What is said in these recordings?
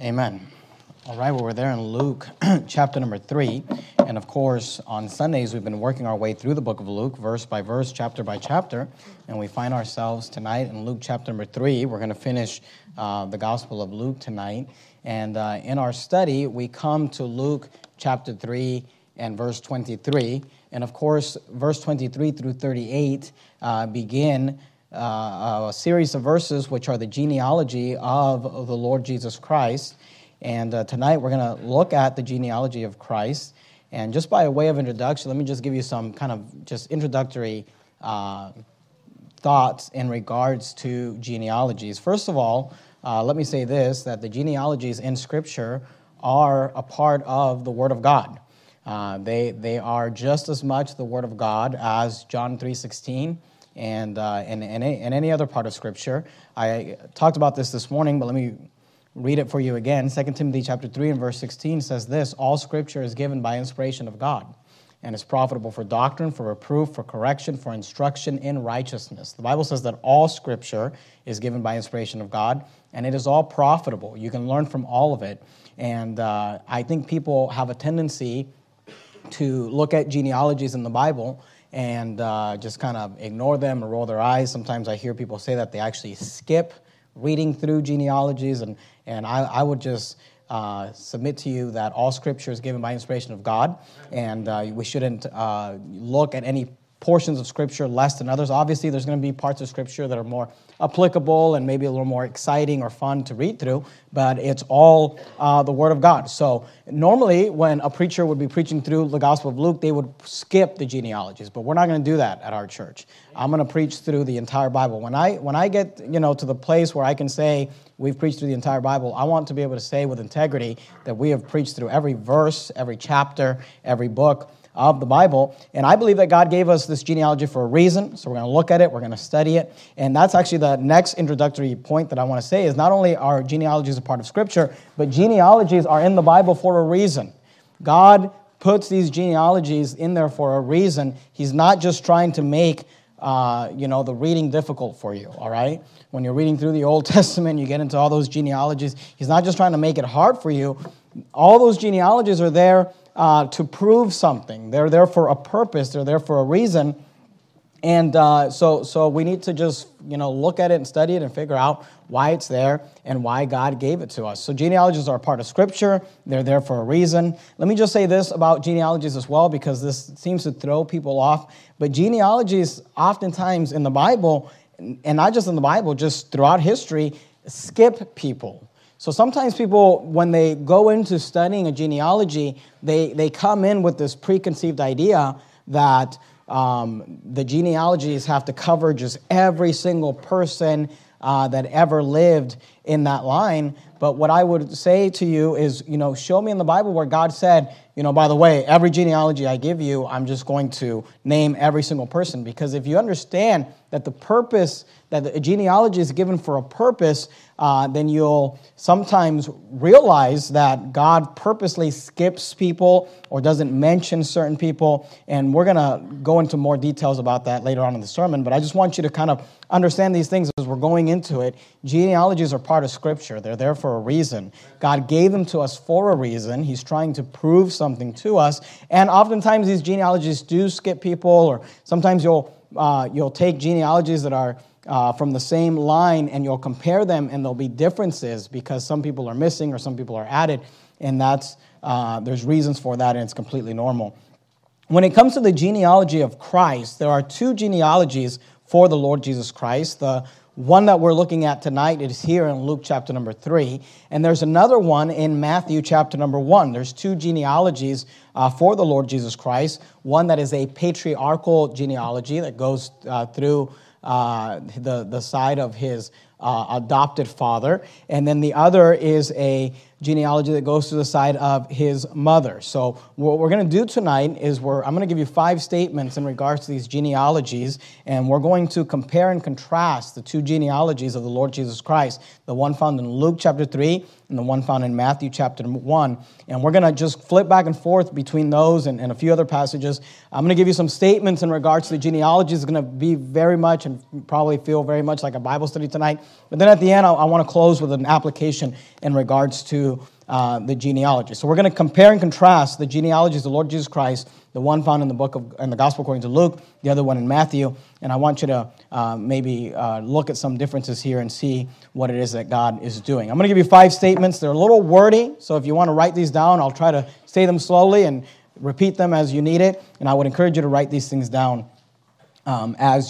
Amen. All right, well, we're there in Luke chapter number 3. And of course, on Sundays, we've been working our way through the book of Luke, verse by verse, chapter by chapter. And we find ourselves tonight in Luke chapter number 3. We're going to finish the Gospel of Luke tonight. And in our study, we come to Luke chapter 3 and verse 23. And of course, verse 23 through 38 begin a series of verses which are the genealogy of the Lord Jesus Christ. And tonight we're going to look at the genealogy of Christ. And just by a way of introduction, let me just give you some kind of just introductory thoughts in regards to genealogies. First of all, let me say this, that the genealogies in Scripture are a part of the Word of God. They are just as much the Word of God as John 3:16 and any other part of Scripture. I talked about this morning, but let me read it for you again. 2 Timothy chapter 3 and verse 16 says this: all Scripture is given by inspiration of God and is profitable for doctrine, for reproof, for correction, for instruction in righteousness. The Bible says that all Scripture is given by inspiration of God, and it is all profitable. You can learn from all of it. And I think people have a tendency to look at genealogies in the Bible and just kind of ignore them or roll their eyes. Sometimes I hear people say that they actually skip reading through genealogies, and I would just submit to you that all Scripture is given by inspiration of God, and we shouldn't look at any portions of Scripture less than others. Obviously, there's going to be parts of Scripture that are more applicable and maybe a little more exciting or fun to read through, but it's all the Word of God. So normally when a preacher would be preaching through the Gospel of Luke, they would skip the genealogies, but we're not going to do that at our church. I'm going to preach through the entire Bible. When I get to the place where I can say we've preached through the entire Bible, I want to be able to say with integrity that we have preached through every verse, every chapter, every book of the Bible. And I believe that God gave us this genealogy for a reason. So we're going to look at it, we're going to study it. And that's actually the next introductory point that I want to say is not only are genealogies a part of Scripture, but genealogies are in the Bible for a reason. God puts these genealogies in there for a reason. He's not just trying to make the reading difficult for you, all right? When you're reading through the Old Testament, you get into all those genealogies. He's not just trying to make it hard for you. All those genealogies are there to prove something. They're there for a purpose. They're there for a reason. And so we need to just, look at it and study it and figure out why it's there and why God gave it to us. So genealogies are a part of Scripture. They're there for a reason. Let me just say this about genealogies as well, because this seems to throw people off. But genealogies oftentimes in the Bible, and not just in the Bible, just throughout history, skip people. So sometimes people, when they go into studying a genealogy, they come in with this preconceived idea that the genealogies have to cover just every single person that ever lived in that line. But what I would say to you is, show me in the Bible where God said, by the way, every genealogy I give you, I'm just going to name every single person. Because if you understand that the purpose, that the genealogy is given for a purpose, then you'll sometimes realize that God purposely skips people or doesn't mention certain people. And we're going to go into more details about that later on in the sermon. But I just want you to kind of understand these things as we're going into it. Genealogies are part of Scripture. They're there for a reason. God gave them to us for a reason. He's trying to prove something to us. And oftentimes these genealogies do skip people, or sometimes you'll take genealogies that are from the same line and you'll compare them, and there'll be differences because some people are missing or some people are added, and there's reasons for that, and it's completely normal. When it comes to the genealogy of Christ, there are two genealogies for the Lord Jesus Christ. The one that we're looking at tonight is here in Luke chapter number 3, and there's another one in Matthew chapter number 1. There's two genealogies for the Lord Jesus Christ. One that is a patriarchal genealogy that goes through the side of his adopted father, and then the other is a genealogy that goes to the side of his mother. So what we're going to do tonight is I'm going to give you 5 statements in regards to these genealogies, and we're going to compare and contrast the two genealogies of the Lord Jesus Christ, the one found in Luke chapter 3 and the one found in Matthew chapter 1. And we're going to just flip back and forth between those and a few other passages. I'm going to give you some statements in regards to the genealogies. It's going to be very much and probably feel very much like a Bible study tonight. But then at the end, I want to close with an application in regards to to the genealogy. So we're going to compare and contrast the genealogies of the Lord Jesus Christ, the one found in the Gospel according to Luke, the other one in Matthew. And I want you to maybe look at some differences here and see what it is that God is doing. I'm going to give you 5 statements. They're a little wordy, so if you want to write these down, I'll try to say them slowly and repeat them as you need it. And I would encourage you to write these things down as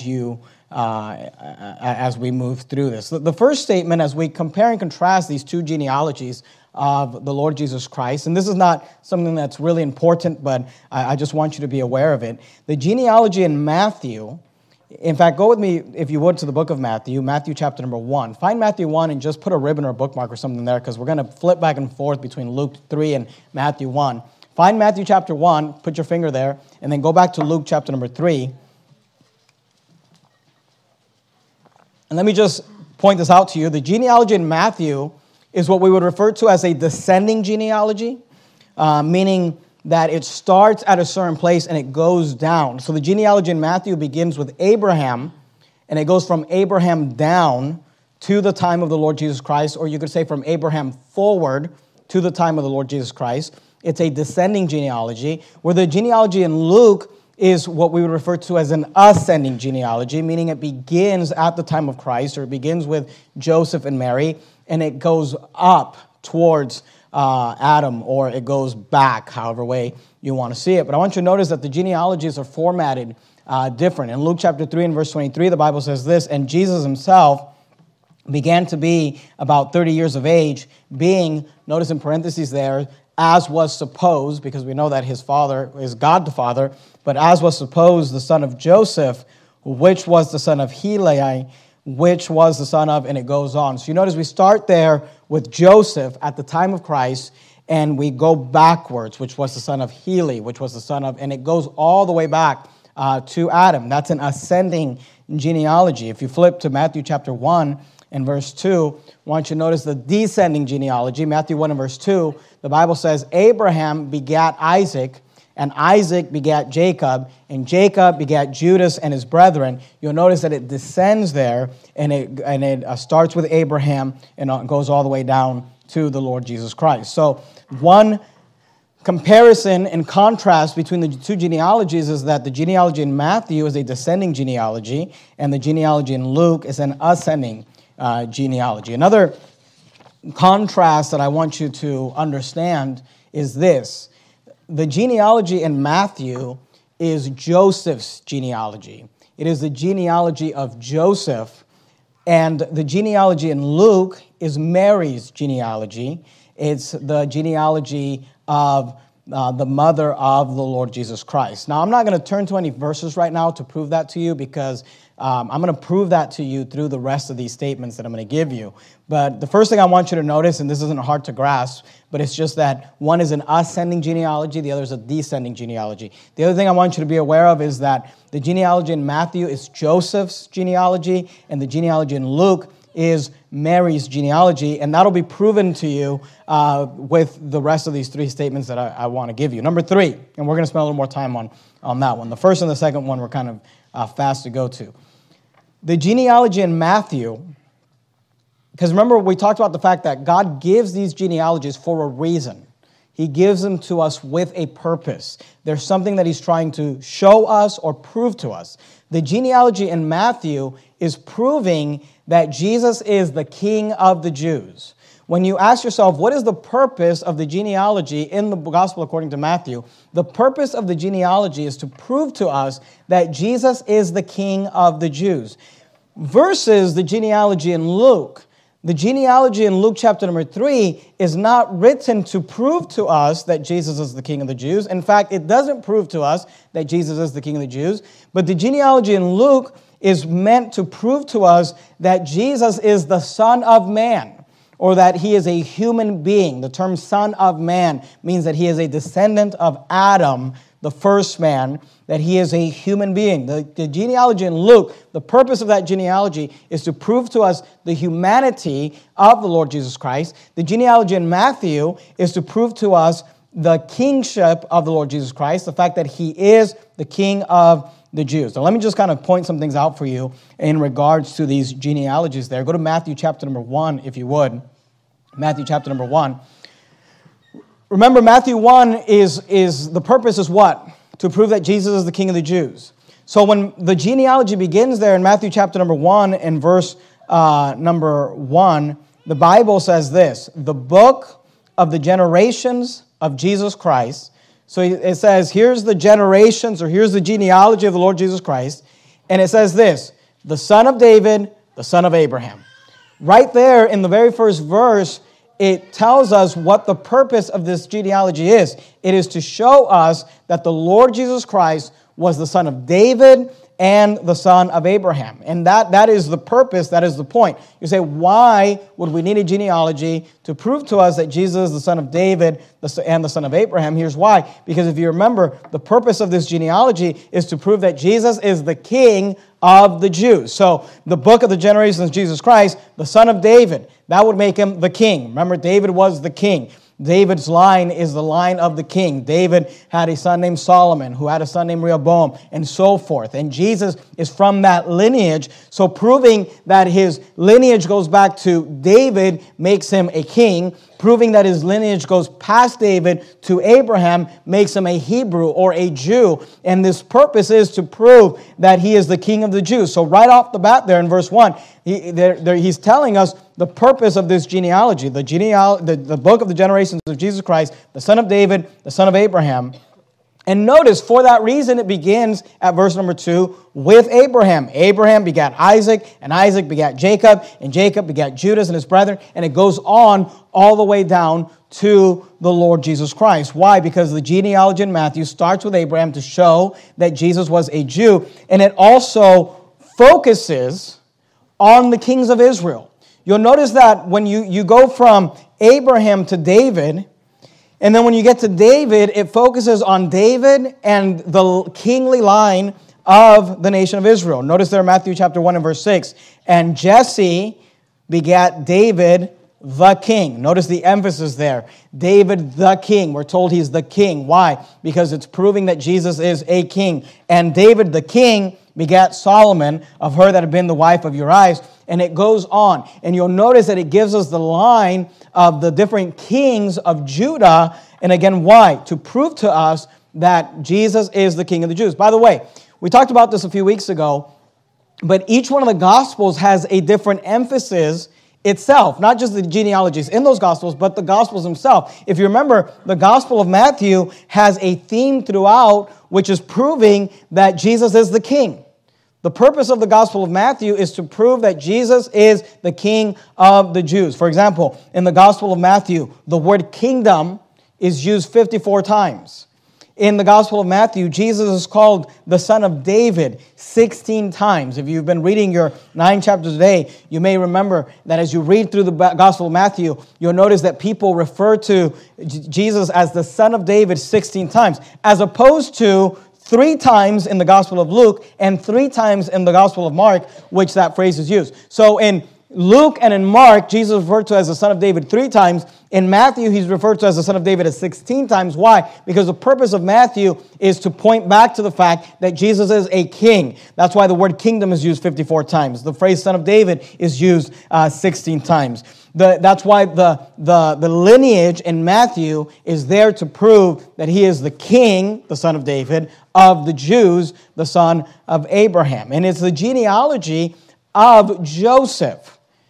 we move through this. The first statement, as we compare and contrast these 2 genealogies of the Lord Jesus Christ, and this is not something that's really important, but I just want you to be aware of it. The genealogy in Matthew, in fact, go with me, if you would, to the book of Matthew, Matthew chapter number 1. Find Matthew 1 and just put a ribbon or a bookmark or something there, because we're going to flip back and forth between Luke 3 and Matthew 1. Find Matthew chapter 1, put your finger there, and then go back to Luke chapter number 3. And let me just point this out to you. The genealogy in Matthew is what we would refer to as a descending genealogy, meaning that it starts at a certain place and it goes down. So the genealogy in Matthew begins with Abraham, and it goes from Abraham down to the time of the Lord Jesus Christ, or you could say from Abraham forward to the time of the Lord Jesus Christ. It's a descending genealogy, where the genealogy in Luke is what we would refer to as an ascending genealogy, meaning it begins at the time of Christ, or it begins with Joseph and Mary, and it goes up towards Adam, or it goes back, however way you want to see it. But I want you to notice that the genealogies are formatted different. In Luke chapter 3 and verse 23, the Bible says this, and Jesus himself began to be about 30 years of age, being, notice in parentheses there, as was supposed, because we know that his father is God the Father, but as was supposed, the son of Joseph, which was the son of Heli, which was the son of, and it goes on. So you notice we start there with Joseph at the time of Christ, and we go backwards, which was the son of Heli, which was the son of, and it goes all the way back to Adam. That's an ascending genealogy. If you flip to Matthew chapter 1 and verse 2, I want you to notice the descending genealogy. Matthew 1 and verse 2, the Bible says, Abraham begat Isaac, and Isaac begat Jacob, and Jacob begat Judas and his brethren. You'll notice that it descends there, and it starts with Abraham and goes all the way down to the Lord Jesus Christ. So one comparison and contrast between the 2 genealogies is that the genealogy in Matthew is a descending genealogy, and the genealogy in Luke is an ascending genealogy. Another contrast that I want you to understand is this. The genealogy in Matthew is Joseph's genealogy. It is the genealogy of Joseph. And the genealogy in Luke is Mary's genealogy. It's the genealogy of the mother of the Lord Jesus Christ. Now, I'm not going to turn to any verses right now to prove that to you, because I'm going to prove that to you through the rest of these statements that I'm going to give you. But the first thing I want you to notice, and this isn't hard to grasp, but it's just that one is an ascending genealogy, the other is a descending genealogy. The other thing I want you to be aware of is that the genealogy in Matthew is Joseph's genealogy, and the genealogy in Luke is Mary's genealogy, and that'll be proven to you with the rest of these 3 statements that I want to give you. Number 3, and we're going to spend a little more time on that one. The first and the second one we're kind of fast to go to. The genealogy in Matthew, because remember we talked about the fact that God gives these genealogies for a reason. He gives them to us with a purpose. There's something that he's trying to show us or prove to us. The genealogy in Matthew is proving that Jesus is the King of the Jews. When you ask yourself, what is the purpose of the genealogy in the Gospel according to Matthew? The purpose of the genealogy is to prove to us that Jesus is the King of the Jews. Versus the genealogy in Luke. The genealogy in Luke chapter number 3 is not written to prove to us that Jesus is the King of the Jews. In fact, it doesn't prove to us that Jesus is the King of the Jews. But the genealogy in Luke is meant to prove to us that Jesus is the Son of Man, or that he is a human being. The term Son of Man means that he is a descendant of Adam, the first man, that he is a human being. The genealogy in Luke, the purpose of that genealogy is to prove to us the humanity of the Lord Jesus Christ. The genealogy in Matthew is to prove to us the kingship of the Lord Jesus Christ, the fact that he is the King of the Jews. Now, let me just kind of point some things out for you in regards to these genealogies there. Go to Matthew chapter number 1, if you would. Matthew chapter number 1. Remember, Matthew 1 is the purpose is what? To prove that Jesus is the King of the Jews. So when the genealogy begins there in Matthew chapter number 1 and verse number 1, the Bible says this, the book of the generations of Jesus Christ. So it says, here's the generations, or here's the genealogy of the Lord Jesus Christ. And it says this, the son of David, the son of Abraham. Right there in the very first verse, it tells us what the purpose of this genealogy is. It is to show us that the Lord Jesus Christ was the son of David and the son of Abraham. And that is the purpose, that is the point. You say, why would we need a genealogy to prove to us that Jesus is the son of David and the son of Abraham? Here's why. Because if you remember, the purpose of this genealogy is to prove that Jesus is the King of the Jews. So the book of the generations of Jesus Christ, the son of David, that would make him the king. Remember, David was the king. David's line is the line of the king. David had a son named Solomon, who had a son named Rehoboam, and so forth. And Jesus is from that lineage. So proving that his lineage goes back to David makes him a king. Proving that his lineage goes past David to Abraham makes him a Hebrew or a Jew. And this purpose is to prove that he is the King of the Jews. So right off the bat there in verse 1, he's telling us the purpose of this genealogy, the book of the generations of Jesus Christ, the son of David, the son of Abraham. And notice, for that reason, it begins at verse number 2 with Abraham. Abraham begat Isaac, and Isaac begat Jacob, and Jacob begat Judas and his brethren. And it goes on all the way down to the Lord Jesus Christ. Why? Because the genealogy in Matthew starts with Abraham to show that Jesus was a Jew. And it also focuses on the kings of Israel. You'll notice that when you go from Abraham to David, and then when you get to David, it focuses on David and the kingly line of the nation of Israel. Notice there in Matthew chapter 1 and verse 6, and Jesse begat David the king. Notice the emphasis there. David the king. We're told he's the king. Why? Because it's proving that Jesus is a king. And David the king begat Solomon, of her that had been the wife of Uriah. And it goes on. And you'll notice that it gives us the line of the different kings of Judah. And again, why? To prove to us that Jesus is the King of the Jews. By the way, we talked about this a few weeks ago, but each one of the Gospels has a different emphasis itself, not just the genealogies in those Gospels, but the Gospels themselves. If you remember, the Gospel of Matthew has a theme throughout, which is proving that Jesus is the King. The purpose of the Gospel of Matthew is to prove that Jesus is the King of the Jews. For example, in the Gospel of Matthew, the word kingdom is used 54 times. In the Gospel of Matthew, Jesus is called the Son of David 16 times. If you've been reading your 9 chapters today, you may remember that as you read through the Gospel of Matthew, you'll notice that people refer to Jesus as the Son of David 16 times, as opposed to 3 times in the Gospel of Luke and 3 times in the Gospel of Mark, which that phrase is used. So in Luke and in Mark, Jesus is referred to as the Son of David 3 times. In Matthew, he's referred to as the Son of David as 16 times. Why? Because the purpose of Matthew is to point back to the fact that Jesus is a king. That's why the word kingdom is used 54 times. The phrase Son of David is used 16 times. That's why the lineage in Matthew is there to prove that he is the king, the son of David, of the Jews, the son of Abraham. And it's the genealogy of Joseph.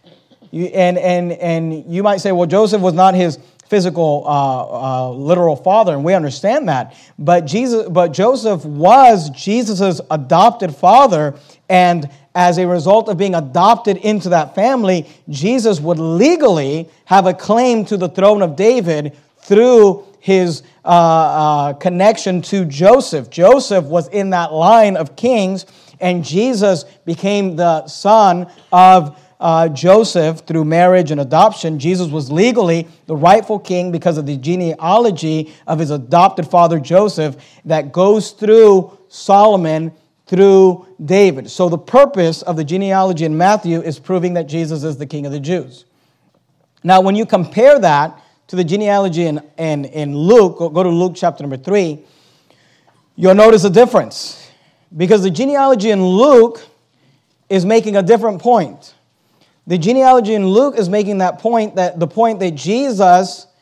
And you might say, well, Joseph was not his physical, literal father, and we understand that. But Joseph was Jesus' adopted father, and as a result of being adopted into that family, Jesus would legally have a claim to the throne of David through his connection to Joseph. Joseph was in that line of kings, and Jesus became the son of Joseph through marriage and adoption. Jesus was legally the rightful king because of the genealogy of his adopted father Joseph that goes through Solomon through David. So the purpose of the genealogy in Matthew is proving that Jesus is the King of the Jews. Now, when you compare that to the genealogy in Luke, go to Luke chapter number 3, you'll notice a difference. Because the genealogy in Luke is making a different point. The genealogy in Luke is making that point, that the point that Jesus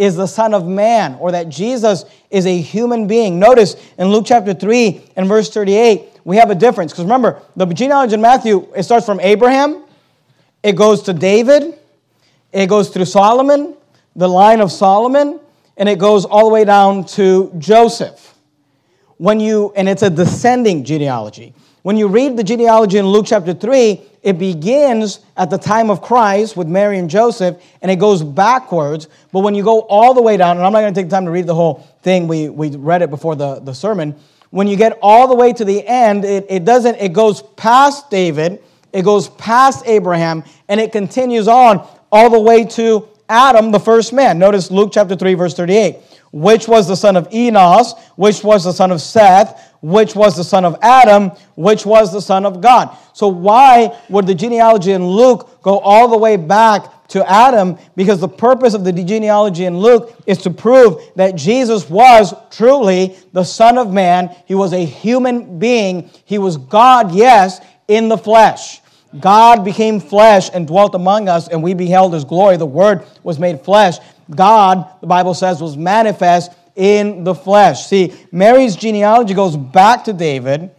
is the Son of Man, or that Jesus is a human being. Notice in Luke chapter 3 and verse 38, we have a difference. Because remember, the genealogy in Matthew, it starts from Abraham, it goes to David, it goes through Solomon, the line of Solomon, and it goes all the way down to Joseph. And it's a descending genealogy. When you read the genealogy in Luke chapter 3, it begins at the time of Christ with Mary and Joseph, and it goes backwards. But when you go all the way down, and I'm not going to take the time to read the whole thing, we read it before the sermon. When you get all the way to the end, it goes past David, it goes past Abraham, and it continues on all the way to Adam, the first man. Notice Luke chapter 3, verse 38. Which was the son of Enos, which was the son of Seth, which was the son of Adam, which was the son of God. So why would the genealogy in Luke go all the way back to Adam? Because the purpose of the genealogy in Luke is to prove that Jesus was truly the Son of Man. He was a human being. He was God, yes, in the flesh. God became flesh and dwelt among us, and we beheld His glory. The Word was made flesh. God, the Bible says, was manifest in the flesh. See, Mary's genealogy goes back to David,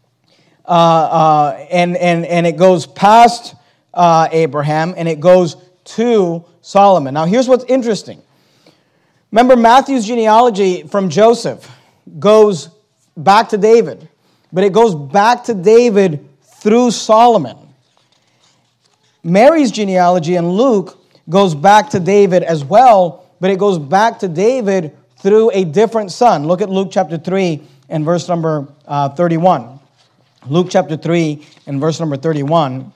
and it goes past Abraham, and it goes to Solomon. Now, here's what's interesting. Remember, Matthew's genealogy from Joseph goes back to David, but it goes back to David through Solomon. Mary's genealogy in Luke goes back to David as well, but it goes back to David through a different son. Look at Luke chapter 3 and verse number 31. Luke chapter 3 and verse number 31.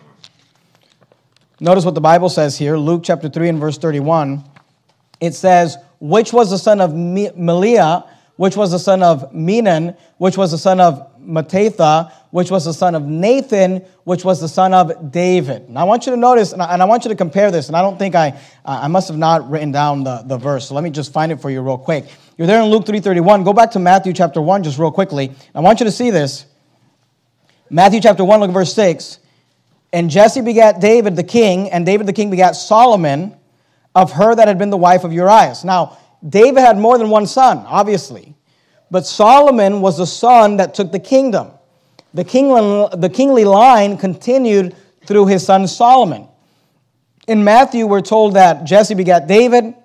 Notice what the Bible says here. Luke chapter 3 and verse 31. It says, which was the son of Meliah, which was the son of Menon, which was the son of Mattatha, which was the son of Nathan, which was the son of David. Now I want you to notice, and I want you to compare this, and I don't think I must have not written down the verse, so let me just find it for you real quick. You're there in Luke 3:31. Go back to Matthew chapter 1 just real quickly. I want you to see this. Matthew chapter 1, look at verse 6. And Jesse begat David the king, and David the king begat Solomon of her that had been the wife of Urias. Now, David had more than one son, obviously. But Solomon was the son that took the kingdom. The kingly line continued through his son Solomon. In Matthew, we're told that Jesse begat David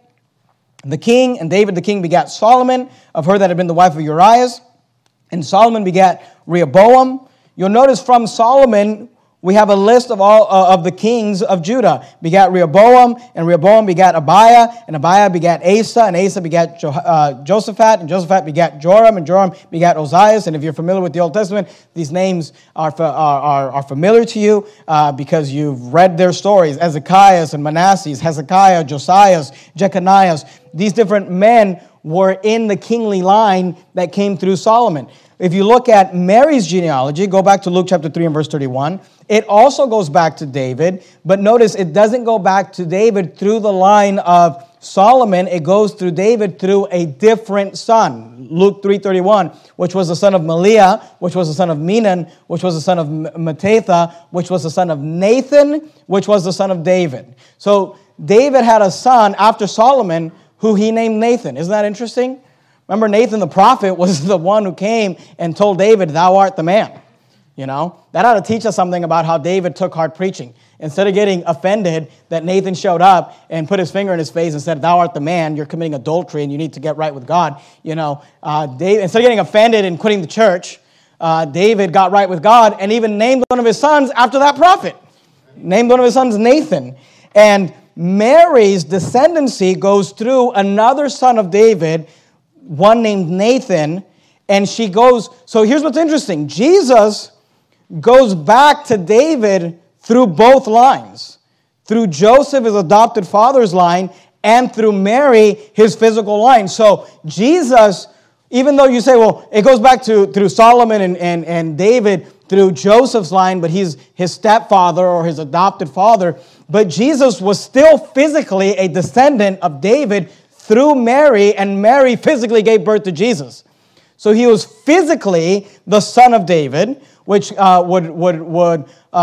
the king, and David the king begat Solomon of her that had been the wife of Urias. And Solomon begat Rehoboam. You'll notice from Solomon, we have a list of all of the kings of Judah. Begat Rehoboam, and Rehoboam begat Abiah, and Abiah begat Asa, and Asa begat Josaphat, and Josaphat begat Joram, and Joram begat Ozias. And if you're familiar with the Old Testament, these names are familiar to you because you've read their stories. Ezekias and Manasseh, Hezekiah, Josias, Jeconias. These different men were in the kingly line that came through Solomon. If you look at Mary's genealogy, go back to Luke chapter 3 and verse 31. It also goes back to David, but notice it doesn't go back to David through the line of Solomon. It goes through David through a different son. Luke 3:31, which was the son of Meliah, which was the son of Menon, which was the son of Mattatha, which was the son of Nathan, which was the son of David. So David had a son after Solomon who he named Nathan. Isn't that interesting? Remember, Nathan the prophet was the one who came and told David, thou art the man. You know, that ought to teach us something about how David took hard preaching. Instead of getting offended that Nathan showed up and put his finger in his face and said, thou art the man, you're committing adultery and you need to get right with God. You know, David, instead of getting offended and quitting the church, David got right with God and even named one of his sons after that prophet. Named one of his sons Nathan. And Mary's descendancy goes through another son of David, one named Nathan, and she goes, so here's what's interesting. Jesus goes back to David through both lines, through Joseph, his adopted father's line, and through Mary, his physical line. So Jesus, even though you say, well, it goes back through Solomon and David through Joseph's line, but he's his stepfather or his adopted father, but Jesus was still physically a descendant of David through Mary, and Mary physically gave birth to Jesus. So he was physically the son of David, which would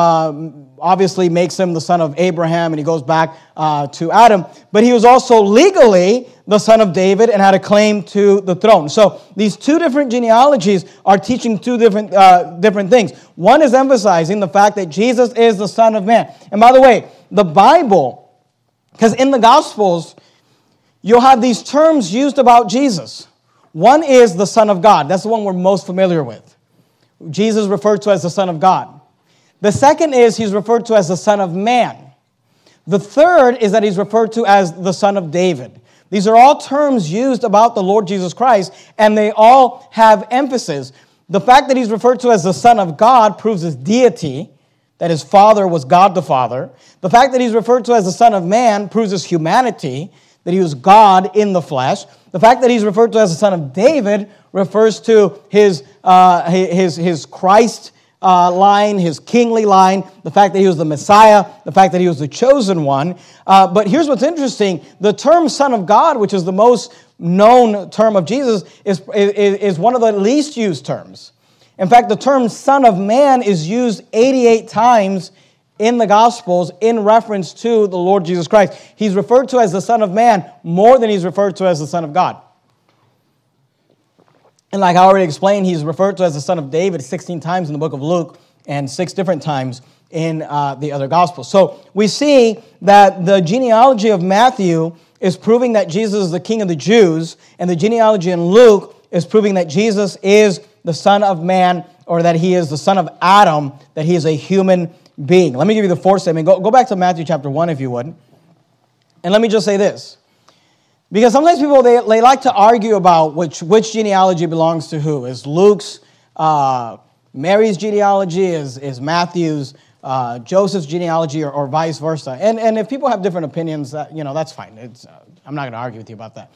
obviously makes him the son of Abraham, and he goes back to Adam. But he was also legally the son of David and had a claim to the throne. So these two different genealogies are teaching two different things. One is emphasizing the fact that Jesus is the Son of Man. And by the way, the Bible, because in the Gospels, you'll have these terms used about Jesus. One is the Son of God. That's the one we're most familiar with. Jesus referred to as the Son of God. The second is he's referred to as the Son of Man. The third is that he's referred to as the Son of David. These are all terms used about the Lord Jesus Christ, and they all have emphasis. The fact that he's referred to as the Son of God proves his deity, that his Father was God the Father. The fact that he's referred to as the Son of Man proves his humanity, that he was God in the flesh. The fact that he's referred to as the Son of David refers to his Christ line, his kingly line, the fact that he was the Messiah, the fact that he was the chosen one. But here's what's interesting. The term Son of God, which is the most known term of Jesus, is one of the least used terms. In fact, the term Son of Man is used 88 times in the Gospels in reference to the Lord Jesus Christ. He's referred to as the Son of Man more than he's referred to as the Son of God. And like I already explained, he's referred to as the Son of David 16 times in the book of Luke and 6 different times in the other Gospels. So we see that the genealogy of Matthew is proving that Jesus is the King of the Jews, and the genealogy in Luke is proving that Jesus is the Son of Man, or that he is the son of Adam, that he is a human being. Let me give you the fourth statement. Go back to Matthew chapter 1, if you would. And let me just say this. Because sometimes people, they like to argue about which genealogy belongs to who. Is Luke's, Mary's genealogy, is Matthew's, Joseph's genealogy, or vice versa. And if people have different opinions, that's fine. I'm not going to argue with you about that.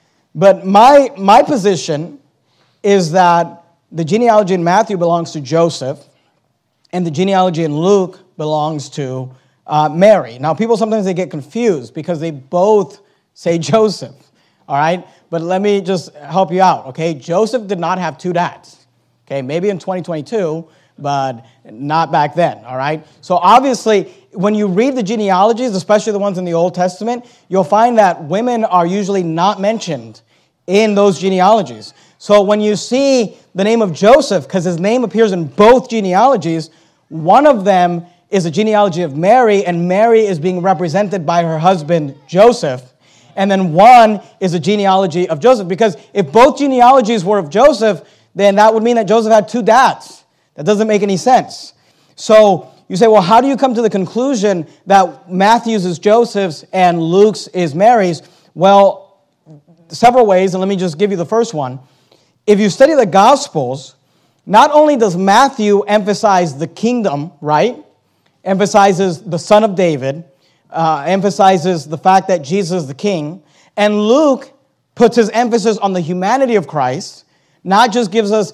But my position is that the genealogy in Matthew belongs to Joseph, and the genealogy in Luke belongs to Mary. Now, people sometimes they get confused because they both say Joseph, all right? But let me just help you out, okay? Joseph did not have two dads, okay? Maybe in 2022, but not back then, all right? So obviously, when you read the genealogies, especially the ones in the Old Testament, you'll find that women are usually not mentioned in those genealogies. So when you see the name of Joseph, because his name appears in both genealogies, one of them is a genealogy of Mary, and Mary is being represented by her husband, Joseph. And then one is a genealogy of Joseph. Because if both genealogies were of Joseph, then that would mean that Joseph had two dads. That doesn't make any sense. So you say, well, how do you come to the conclusion that Matthew's is Joseph's and Luke's is Mary's? Well, several ways, and let me just give you the first one. If you study the Gospels, not only does Matthew emphasize the kingdom, right? Emphasizes the Son of David, emphasizes the fact that Jesus is the king. And Luke puts his emphasis on the humanity of Christ. He doesn't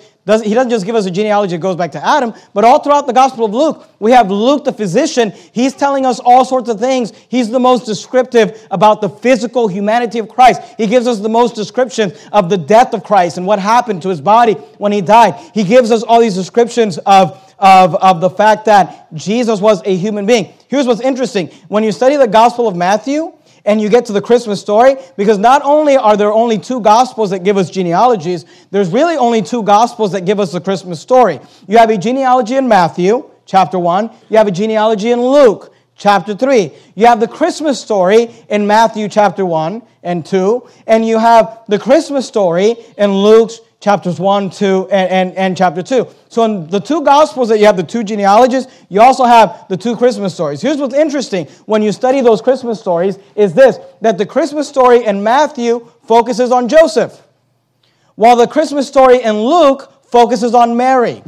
just give us a genealogy that goes back to Adam, but all throughout the Gospel of Luke, we have Luke the physician. He's telling us all sorts of things. He's the most descriptive about the physical humanity of Christ. He gives us the most descriptions of the death of Christ and what happened to his body when he died. He gives us all these descriptions of the fact that Jesus was a human being. Here's what's interesting. When you study the Gospel of Matthew and you get to the Christmas story, because not only are there only two Gospels that give us genealogies, there's really only two Gospels that give us the Christmas story. You have a genealogy in Matthew, chapter 1. You have a genealogy in Luke, chapter 3. You have the Christmas story in Matthew, chapter 1 and 2. And you have the Christmas story in Luke's chapters 1, 2, and chapter 2. So in the two Gospels that you have the two genealogies, you also have the two Christmas stories. Here's what's interesting when you study those Christmas stories is this, that the Christmas story in Matthew focuses on Joseph, while the Christmas story in Luke focuses on Mary.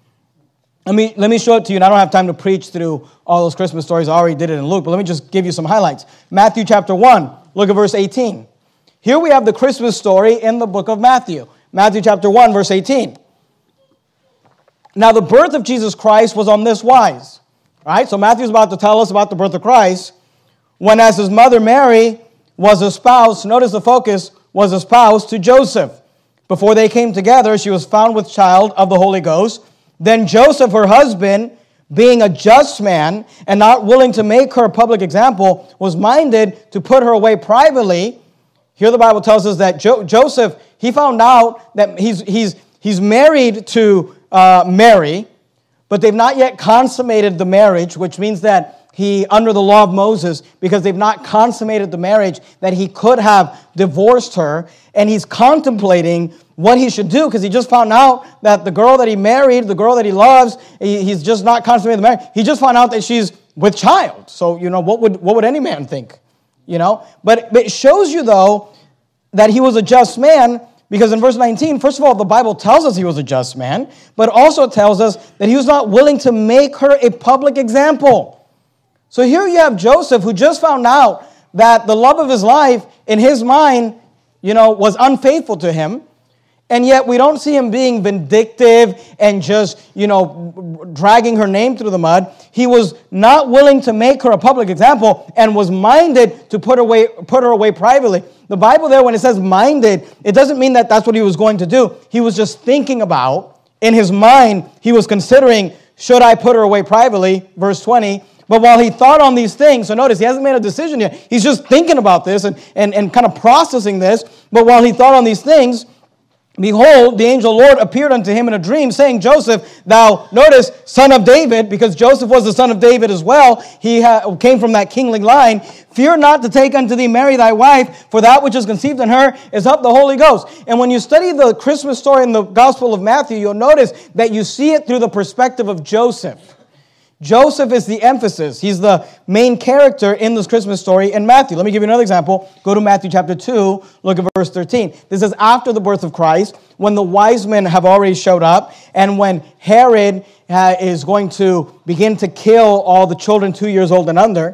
Let me show it to you, and I don't have time to preach through all those Christmas stories. I already did it in Luke, but let me just give you some highlights. Matthew chapter 1, look at verse 18. Here we have the Christmas story in the book of Matthew. Matthew chapter 1, verse 18. Now the birth of Jesus Christ was on this wise. All right, so Matthew's about to tell us about the birth of Christ. When as his mother Mary was espoused, notice the focus, was espoused to Joseph. Before they came together, she was found with child of the Holy Ghost. Then Joseph, her husband, being a just man and not willing to make her a public example, was minded to put her away privately. Here the Bible tells us that Joseph, he found out that he's married to Mary, but they've not yet consummated the marriage, which means that he, under the law of Moses, because they've not consummated the marriage, that he could have divorced her, and he's contemplating what he should do, because he just found out that the girl that he married, the girl that he loves, he's just not consummated the marriage. He just found out that she's with child. So, what would any man think? But it shows you, though, that he was a just man, because in verse 19, first of all, the Bible tells us he was a just man, but also tells us that he was not willing to make her a public example. So here you have Joseph, who just found out that the love of his life, in his mind, was unfaithful to him. And yet we don't see him being vindictive and just, dragging her name through the mud. He was not willing to make her a public example and was minded to put her away privately. The Bible there, when it says minded, it doesn't mean that that's what he was going to do. He was just thinking about, in his mind, he was considering, should I put her away privately? Verse 20. But while he thought on these things, so notice he hasn't made a decision yet. He's just thinking about this and kind of processing this. But while he thought on these things, behold, the angel Lord appeared unto him in a dream, saying, Joseph, thou, notice, son of David, because Joseph was the son of David as well. He came from that kingly line. Fear not to take unto thee Mary thy wife, for that which is conceived in her is of the Holy Ghost. And when you study the Christmas story in the Gospel of Matthew, you'll notice that you see it through the perspective of Joseph. Joseph is the emphasis. He's the main character in this Christmas story in Matthew. Let me give you another example. Go to Matthew chapter 2, look at verse 13. This is after the birth of Christ, when the wise men have already showed up, and when Herod is going to begin to kill all the children 2 years old and under.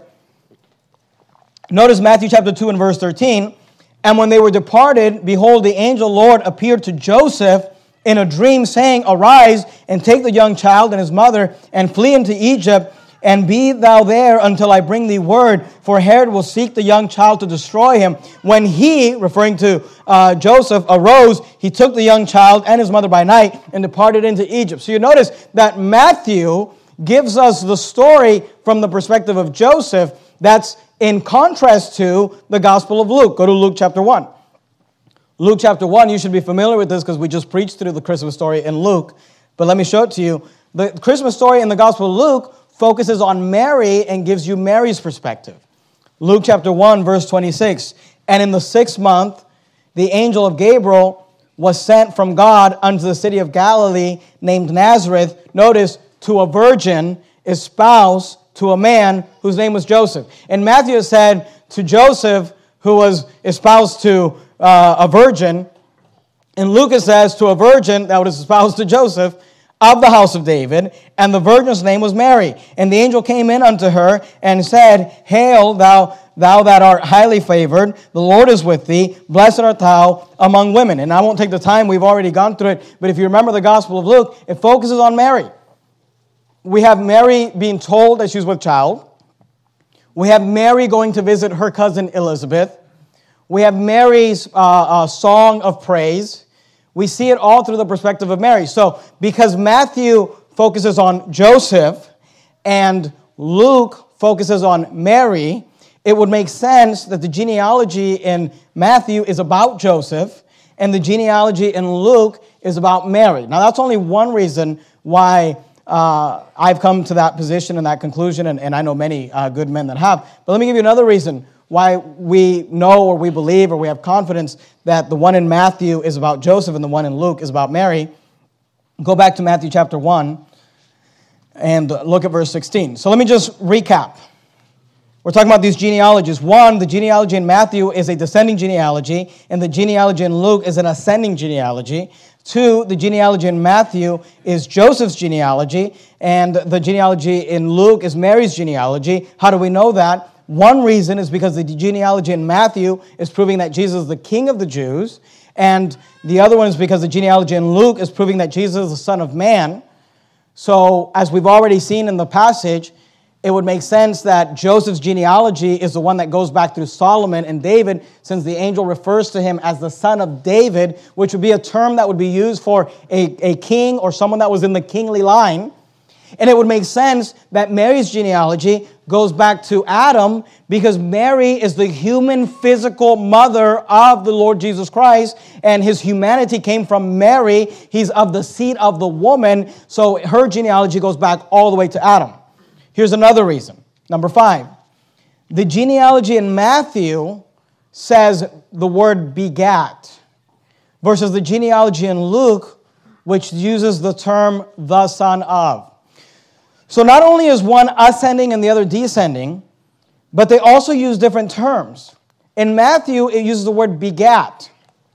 Notice Matthew chapter 2 and verse 13. And when they were departed, behold, the angel Lord appeared to Joseph in a dream, saying, Arise, and take the young child and his mother, and flee into Egypt, and be thou there until I bring thee word, for Herod will seek the young child to destroy him. When he, referring to Joseph, arose, he took the young child and his mother by night, and departed into Egypt. So you notice that Matthew gives us the story from the perspective of Joseph that's in contrast to the Gospel of Luke. Go to Luke chapter 1. Luke chapter 1, you should be familiar with this because we just preached through the Christmas story in Luke. But let me show it to you. The Christmas story in the Gospel of Luke focuses on Mary and gives you Mary's perspective. Luke chapter 1, verse 26. And in the 6th month, the angel of Gabriel was sent from God unto the city of Galilee named Nazareth. Notice, to a virgin espoused to a man whose name was Joseph. And Matthew said to Joseph, who was espoused to a virgin, and Luke says to a virgin that was espoused to Joseph of the house of David, and the virgin's name was Mary. And the angel came in unto her and said, Hail, thou that art highly favored, the Lord is with thee, blessed art thou among women. And I won't take the time, we've already gone through it, but if you remember the Gospel of Luke, it focuses on Mary. We have Mary being told that she's with child. We have Mary going to visit her cousin Elizabeth. We have Mary's song of praise. We see it all through the perspective of Mary. So because Matthew focuses on Joseph and Luke focuses on Mary, it would make sense that the genealogy in Matthew is about Joseph and the genealogy in Luke is about Mary. Now that's only one reason why I've come to that position and that conclusion, and I know many good men that have. But let me give you another reason why we know or we believe or we have confidence that the one in Matthew is about Joseph and the one in Luke is about Mary. Go back to Matthew chapter 1 and look at verse 16. So let me just recap. We're talking about these genealogies. One, the genealogy in Matthew is a descending genealogy, and the genealogy in Luke is an ascending genealogy. Two, the genealogy in Matthew is Joseph's genealogy, and the genealogy in Luke is Mary's genealogy. How do we know that? One reason is because the genealogy in Matthew is proving that Jesus is the King of the Jews, and the other one is because the genealogy in Luke is proving that Jesus is the Son of Man. So, as we've already seen in the passage, it would make sense that Joseph's genealogy is the one that goes back through Solomon and David, since the angel refers to him as the son of David, which would be a term that would be used for a king or someone that was in the kingly line. And it would make sense that Mary's genealogy goes back to Adam because Mary is the human physical mother of the Lord Jesus Christ, and his humanity came from Mary. He's of the seed of the woman, so her genealogy goes back all the way to Adam. Here's another reason. Number 5. The genealogy in Matthew says the word begat versus the genealogy in Luke, which uses the term the son of. So not only is one ascending and the other descending, but they also use different terms. In Matthew, it uses the word begat.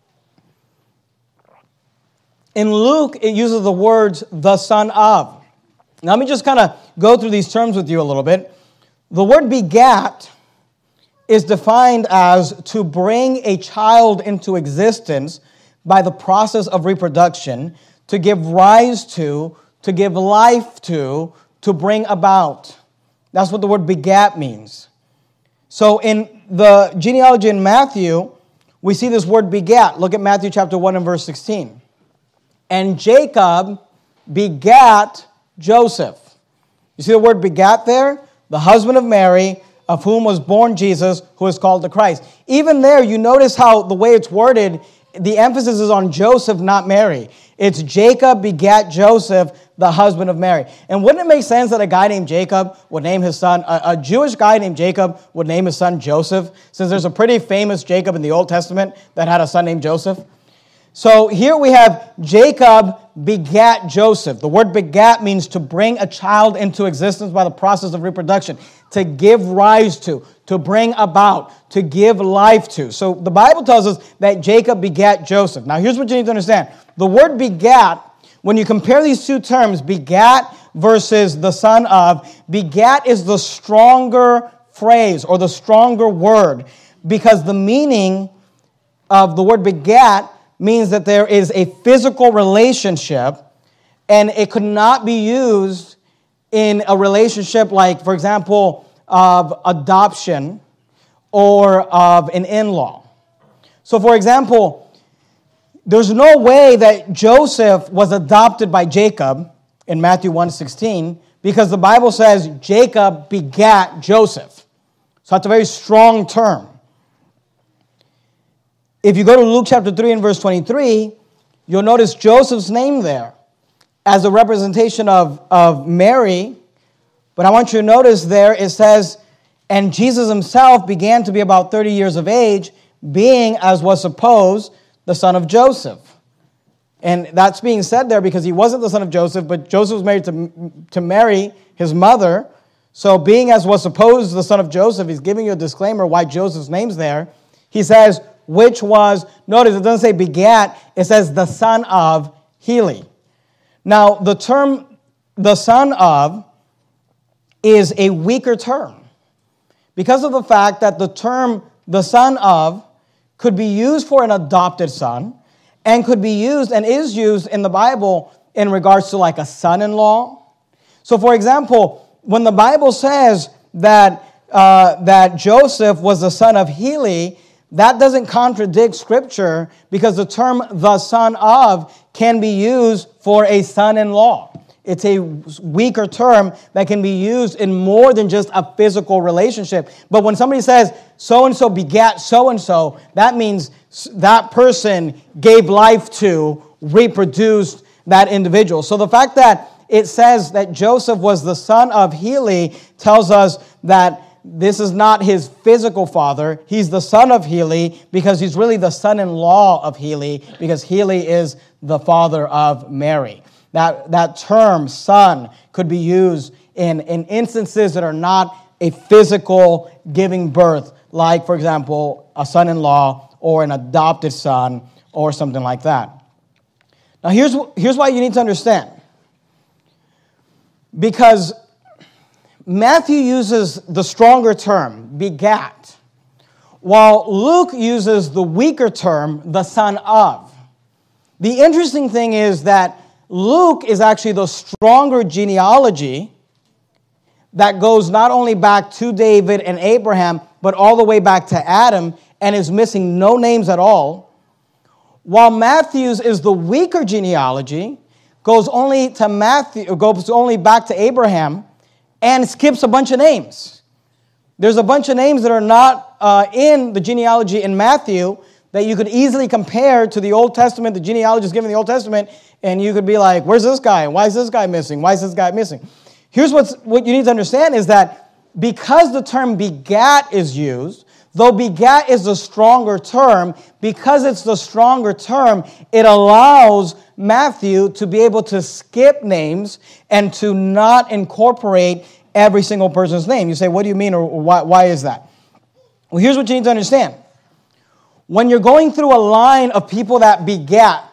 In Luke, it uses the words the son of. Now, let me just kind of go through these terms with you a little bit. The word begat is defined as to bring a child into existence by the process of reproduction, to give rise to give life to bring about. That's what the word begat means. So in the genealogy in Matthew, we see this word begat. Look at Matthew chapter 1 and verse 16. And Jacob begat Joseph. You see the word begat there? The husband of Mary, of whom was born Jesus, who is called the Christ. Even there, you notice how the way it's worded, the emphasis is on Joseph, not Mary. It's Jacob begat Joseph, the husband of Mary. And wouldn't it make sense that a guy named Jacob would name his son, a Jewish guy named Jacob would name his son Joseph, since there's a pretty famous Jacob in the Old Testament that had a son named Joseph? So here we have Jacob begat Joseph. The word begat means to bring a child into existence by the process of reproduction, to give rise to bring about, to give life to. So the Bible tells us that Jacob begat Joseph. Now here's what you need to understand. The word begat, when you compare these two terms, begat versus the son of, begat is the stronger phrase or the stronger word, because the meaning of the word begat means that there is a physical relationship, and it could not be used in a relationship like, for example, of adoption or of an in-law. So, for example, there's no way that Joseph was adopted by Jacob in Matthew 1:16, because the Bible says Jacob begat Joseph. So that's a very strong term. If you go to Luke chapter 3 and verse 23, you'll notice Joseph's name there as a representation of Mary. But I want you to notice there it says, and Jesus himself began to be about 30 years of age, being, as was supposed, the son of Joseph. And that's being said there because he wasn't the son of Joseph, but Joseph was married to Mary, his mother. So being, as was supposed, the son of Joseph, he's giving you a disclaimer why Joseph's name's there. He says, which was, notice it doesn't say begat, it says the son of Heli. Now, the term the son of is a weaker term because of the fact that the term the son of could be used for an adopted son and could be used and is used in the Bible in regards to like a son-in-law. So, for example, when the Bible says that Joseph was the son of Heli, that doesn't contradict Scripture because the term the son of can be used for a son-in-law. It's a weaker term that can be used in more than just a physical relationship. But when somebody says so-and-so begat so-and-so, that means that person gave life to, reproduced that individual. So the fact that it says that Joseph was the son of Heli tells us that this is not his physical father. He's the son of Heli because he's really the son-in-law of Heli because Heli is the father of Mary. That term, son, could be used in instances that are not a physical giving birth, like, for example, a son-in-law or an adopted son or something like that. Now, here's why you need to understand. Because Matthew uses the stronger term, begat, while Luke uses the weaker term, the son of. The interesting thing is that Luke is actually the stronger genealogy that goes not only back to David and Abraham, but all the way back to Adam and is missing no names at all, while Matthew's is the weaker genealogy goes only to Matthew, goes only back to Abraham, and skips a bunch of names. There's a bunch of names that are not in the genealogy in Matthew that you could easily compare to the Old Testament, the genealogies given in the Old Testament, and you could be like, where's this guy? Why is this guy missing? Why is this guy missing? Here's what you need to understand is that because the term begat is used, though begat is the stronger term, because it's the stronger term, it allows Matthew to be able to skip names and to not incorporate every single person's name. You say, what do you mean, or why is that? Well, here's what you need to understand. When you're going through a line of people that begat,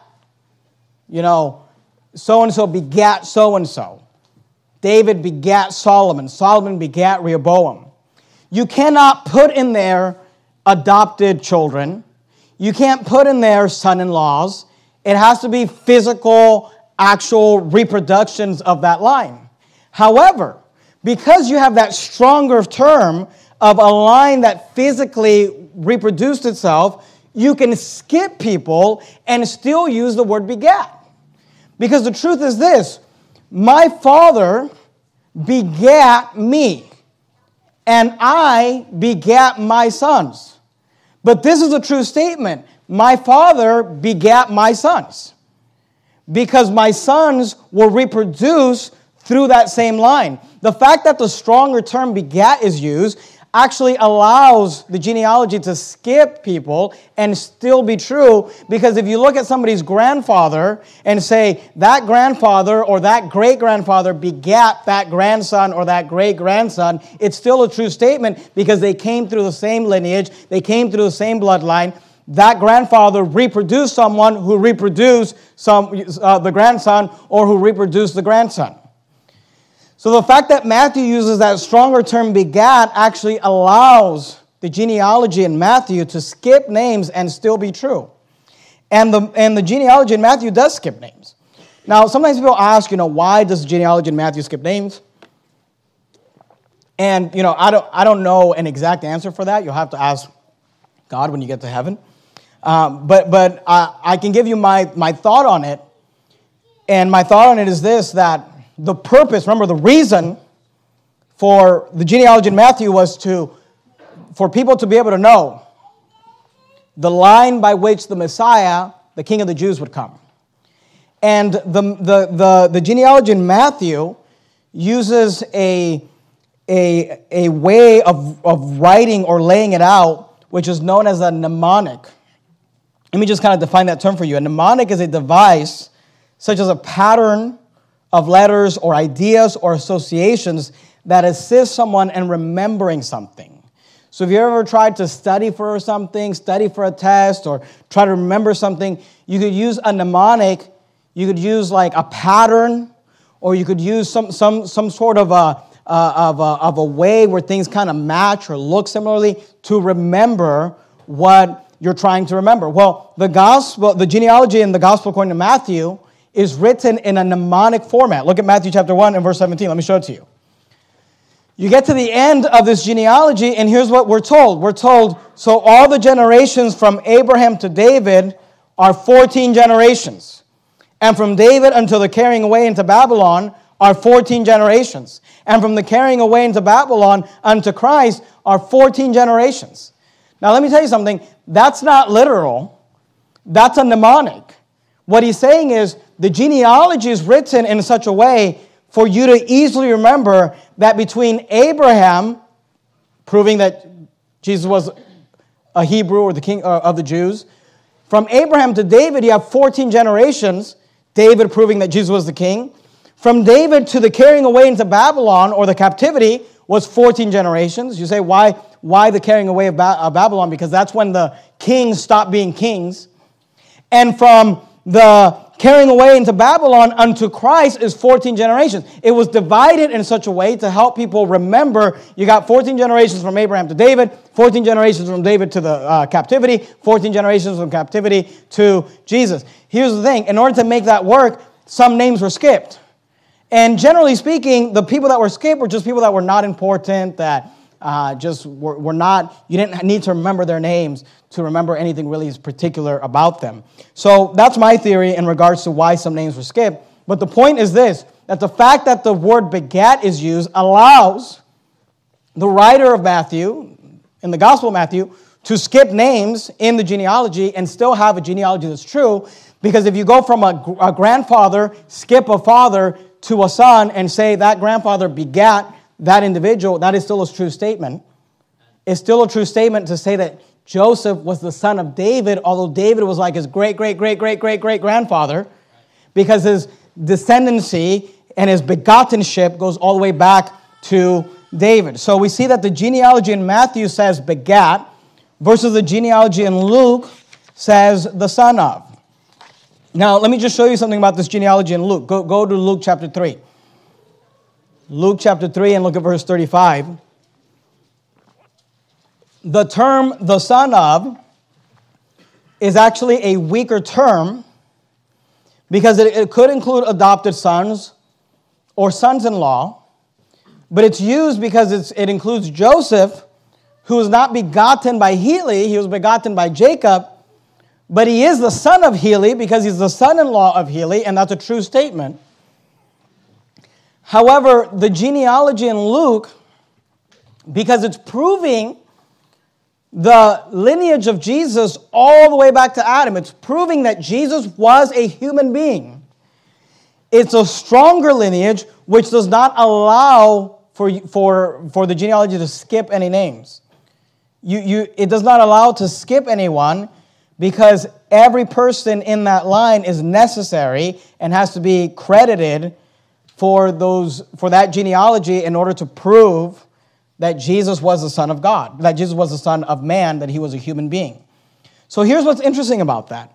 so-and-so begat so-and-so. David begat Solomon. Solomon begat Rehoboam. You cannot put in there adopted children. You can't put in there son-in-laws. It has to be physical, actual reproductions of that line. However, because you have that stronger term of a line that physically reproduced itself, you can skip people and still use the word begat. Because the truth is this, my father begat me, and I begat my sons. But this is a true statement. My father begat my sons, because my sons will reproduce through that same line. The fact that the stronger term begat is used actually allows the genealogy to skip people and still be true, because if you look at somebody's grandfather and say that grandfather or that great-grandfather begat that grandson or that great-grandson, it's still a true statement because they came through the same lineage, they came through the same bloodline. That grandfather reproduced someone who reproduced the grandson or who reproduced the grandson. So the fact that Matthew uses that stronger term begat actually allows the genealogy in Matthew to skip names and still be true. And the genealogy in Matthew does skip names. Now, sometimes people ask, why does the genealogy in Matthew skip names? And, I don't know an exact answer for that. You'll have to ask God when you get to heaven. But I can give you my thought on it. And my thought on it is this, that the purpose, remember the reason for the genealogy in Matthew was for people to be able to know the line by which the Messiah, the King of the Jews, would come. And the genealogy in Matthew uses a way of writing or laying it out, which is known as a mnemonic. Let me just kind of define that term for you. A mnemonic is a device such as a pattern of letters or ideas or associations that assist someone in remembering something. So if you ever tried to study for something, study for a test, or try to remember something, you could use a mnemonic. You could use like a pattern, or you could use some sort of a way where things kind of match or look similarly to remember what you're trying to remember. Well, the genealogy in the gospel according to Matthew is written in a mnemonic format. Look at Matthew chapter 1 and verse 17. Let me show it to you. You get to the end of this genealogy, and here's what we're told. We're told, so all the generations from Abraham to David are 14 generations. And from David until the carrying away into Babylon are 14 generations. And from the carrying away into Babylon unto Christ are 14 generations. Now let me tell you something. That's not literal. That's a mnemonic. What he's saying is the genealogy is written in such a way for you to easily remember that between Abraham, proving that Jesus was a Hebrew or the king of the Jews, from Abraham to David, you have 14 generations, David proving that Jesus was the king. From David to the carrying away into Babylon or the captivity was 14 generations. You say, why the carrying away of Babylon? Because that's when the kings stopped being kings. And from the carrying away into Babylon unto Christ is 14 generations. It was divided in such a way to help people remember you got 14 generations from Abraham to David, 14 generations from David to the captivity, 14 generations from captivity to Jesus. Here's the thing. In order to make that work, some names were skipped. And generally speaking, the people that were skipped were just people that were not important, that just were not, you didn't need to remember their names to remember anything really particular about them. So that's my theory in regards to why some names were skipped. But the point is this, that the fact that the word begat is used allows the writer of Matthew, in the Gospel of Matthew, to skip names in the genealogy and still have a genealogy that's true. Because if you go from a grandfather, skip a father to a son, and say that grandfather begat that individual, that is still a true statement. It's still a true statement to say that Joseph was the son of David, although David was like his great-great-great-great-great-great-grandfather, because his descendancy and his begottenship goes all the way back to David. So we see that the genealogy in Matthew says begat, versus the genealogy in Luke says the son of. Now, let me just show you something about this genealogy in Luke. Go to Luke chapter 3. Luke chapter 3 and look at verse 35. The term the son of is actually a weaker term because it could include adopted sons or sons-in-law, but it's used because it includes Joseph, who was not begotten by Heli, he was begotten by Jacob, but he is the son of Heli because he's the son-in-law of Heli, and that's a true statement. However, the genealogy in Luke, because it's proving the lineage of Jesus all the way back to Adam, it's proving that Jesus was a human being. It's a stronger lineage which does not allow for the genealogy to skip any names. It does not allow to skip anyone because every person in that line is necessary and has to be credited for that genealogy in order to prove that Jesus was the Son of God, that Jesus was the Son of man, that he was a human being. So here's what's interesting about that.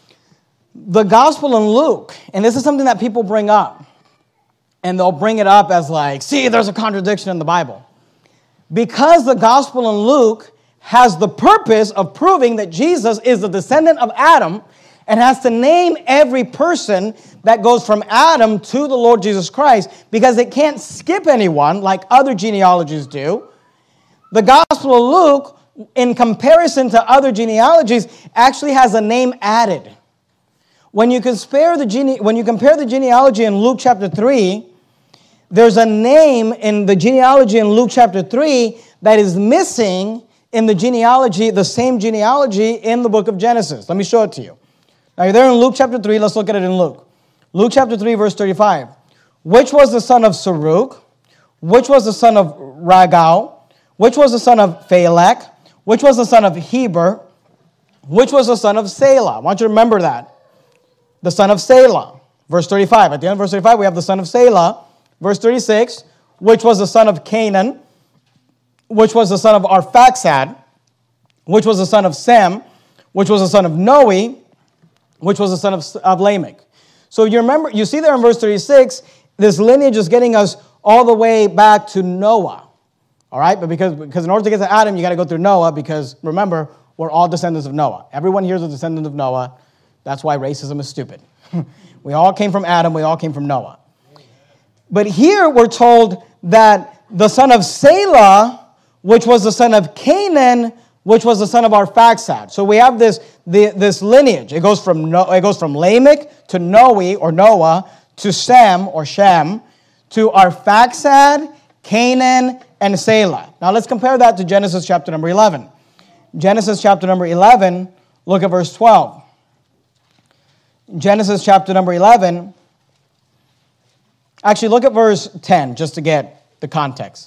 The Gospel in Luke, and this is something that people bring up, and they'll bring it up as like, see, there's a contradiction in the Bible. Because the Gospel in Luke has the purpose of proving that Jesus is the descendant of Adam and has to name every person that goes from Adam to the Lord Jesus Christ, because it can't skip anyone like other genealogies do. The Gospel of Luke, in comparison to other genealogies, actually has a name added. When you compare the genealogy in Luke chapter 3, there's a name in the genealogy in Luke chapter 3 that is missing in the same genealogy in the book of Genesis. Let me show it to you. Now you're there in Luke chapter 3, let's look at it in Luke. Luke chapter 3, verse 35. Which was the son of Saruk? Which was the son of Ragau? Which was the son of Phalek? Which was the son of Heber? Which was the son of Selah? I want you to remember that. The son of Selah. Verse 35. At the end of verse 35, we have the son of Selah. Verse 36. Which was the son of Canaan? Which was the son of Arphaxad? Which was the son of Sem? Which was the son of Noe? Which was the son of Lamech? So you see there in verse 36, this lineage is getting us all the way back to Noah. All right? But because in order to get to Adam, you got to go through Noah, because remember, we're all descendants of Noah. Everyone here is a descendant of Noah. That's why racism is stupid. We all came from Adam. We all came from Noah. But here we're told that the son of Selah, which was the son of Canaan, which was the son of Arphaxad. So we have this lineage. It goes from Lamech to Noe or Noah to Sem or Shem to Arphaxad, Canaan, and Selah. Now let's compare that to Genesis chapter number 11. Genesis chapter number 11, look at verse 12. Genesis chapter number 11. Actually, look at verse 10 just to get the context.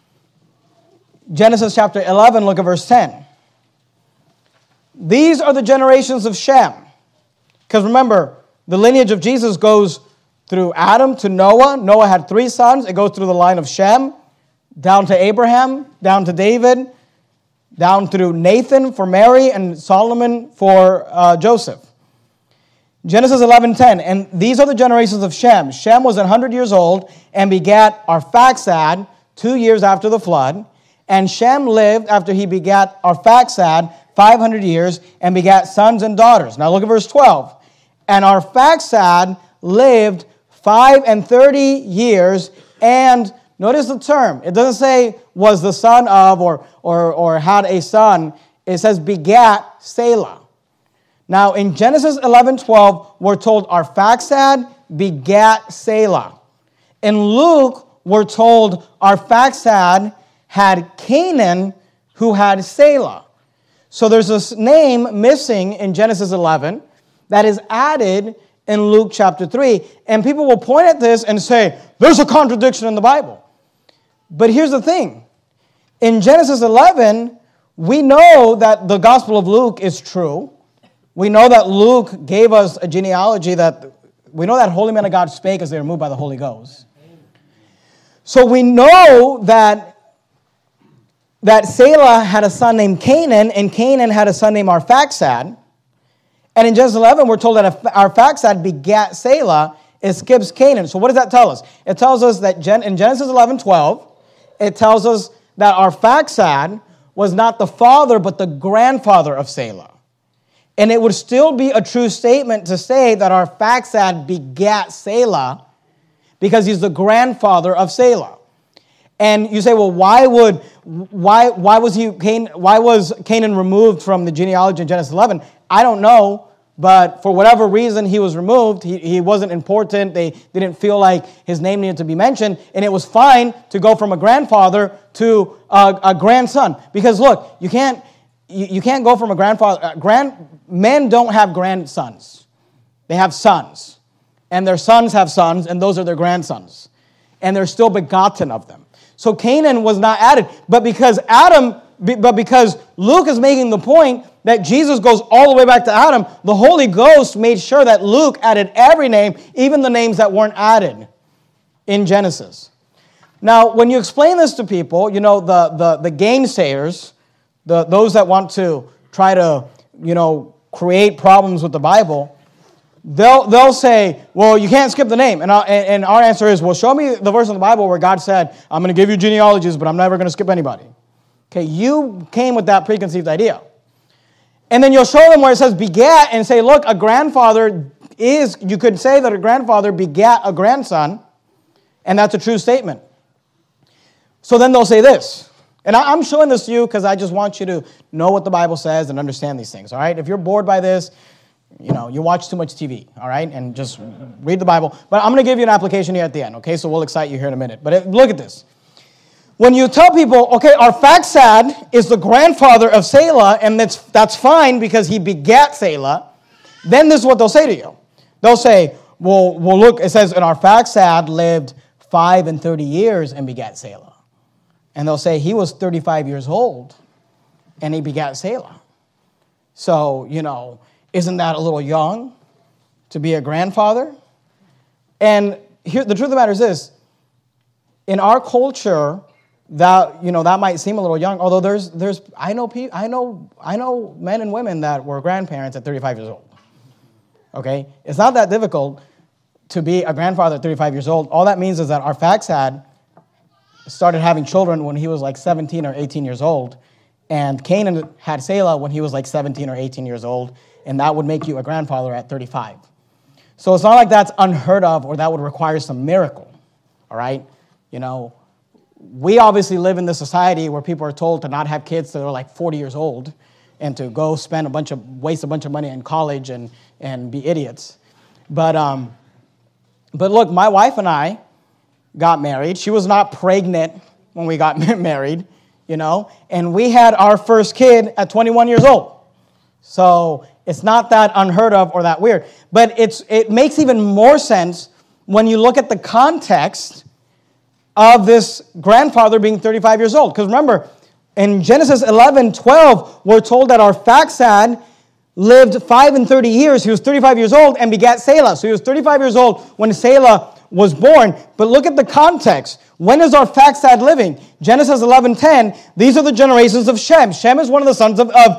Genesis chapter 11, look at verse 10. These are the generations of Shem. Because remember, the lineage of Jesus goes through Adam to Noah. Noah had 3 sons. It goes through the line of Shem, down to Abraham, down to David, down through Nathan for Mary, and Solomon for Joseph. Genesis 11:10, and these are the generations of Shem. Shem was 100 years old and begat Arphaxad 2 years after the flood. And Shem lived after he begat Arphaxad 500 years and begat sons and daughters. Now look at verse 12. And Arphaxad lived 35 years, and notice the term. It doesn't say was the son of or had a son. It says begat Selah. Now in Genesis 11:12, we're told Arphaxad begat Selah. In Luke, we're told Arphaxad had Canaan, who had Selah. So there's this name missing in Genesis 11 that is added in Luke chapter 3. And people will point at this and say, there's a contradiction in the Bible. But here's the thing. In Genesis 11, we know that the Gospel of Luke is true. We know that Luke gave us a genealogy we know that holy men of God spake as they were moved by the Holy Ghost. So we know that Selah had a son named Canaan, and Canaan had a son named Arphaxad. And in Genesis 11, we're told that Arphaxad begat Selah. It skips Canaan. So what does that tell us? It tells us that in Genesis 11:12, it tells us that Arphaxad was not the father, but the grandfather of Selah. And it would still be a true statement to say that Arphaxad begat Selah because he's the grandfather of Selah. And you say, well, why was Canaan removed from the genealogy in Genesis 11? I don't know, but for whatever reason he was removed. He wasn't important. They didn't feel like his name needed to be mentioned, and it was fine to go from a grandfather to a grandson. Because look, you can't go from a grandfather. Men don't have grandsons; they have sons, and their sons have sons, and those are their grandsons, and they're still begotten of them. So Canaan was not added, but because Luke is making the point that Jesus goes all the way back to Adam, the Holy Ghost made sure that Luke added every name, even the names that weren't added in Genesis. Now, when you explain this to people, you know, the gainsayers, those that want to try to, create problems with the Bible, they'll say, well, you can't skip the name. And our answer is, well, show me the verse in the Bible where God said, I'm going to give you genealogies, but I'm never going to skip anybody. Okay, you came with that preconceived idea. And then you'll show them where it says begat and say, look, you could say that a grandfather begat a grandson, and that's a true statement. So then they'll say this. And I'm showing this to you because I just want you to know what the Bible says and understand these things, all right? If you're bored by this, you watch too much TV, all right? And just read the Bible. But I'm going to give you an application here at the end, okay? So we'll excite you here in a minute. But look at this. When you tell people, okay, Arphaxad is the grandfather of Selah, and that's fine because he begat Selah, then this is what they'll say to you. They'll say, well, look, it says, and Arphaxad lived 5 and 30 years and begat Selah. And they'll say, he was 35 years old, and he begat Selah. So, isn't that a little young to be a grandfather? And here, the truth of the matter is this. In our culture, that might seem a little young, although I know men and women that were grandparents at 35 years old. Okay? It's not that difficult to be a grandfather at 35 years old. All that means is that Arphaxad started having children when he was like 17 or 18 years old, and Canaan had Selah when he was like 17 or 18 years old, and that would make you a grandfather at 35. So it's not like that's unheard of or that would require some miracle, all right? We obviously live in this society where people are told to not have kids till they're like 40 years old and to go waste a bunch of money in college and be idiots. But look, my wife and I got married. She was not pregnant when we got married, and we had our first kid at 21 years old. So it's not that unheard of or that weird. But it makes even more sense when you look at the context of this grandfather being 35 years old. Because remember, in Genesis 11:12, we're told that Arphaxad lived 5 and 30 years. He was 35 years old and begat Selah. So he was 35 years old when Selah was born. But look at the context. When is Arphaxad living? Genesis 11:10, these are the generations of Shem. Shem is one of the sons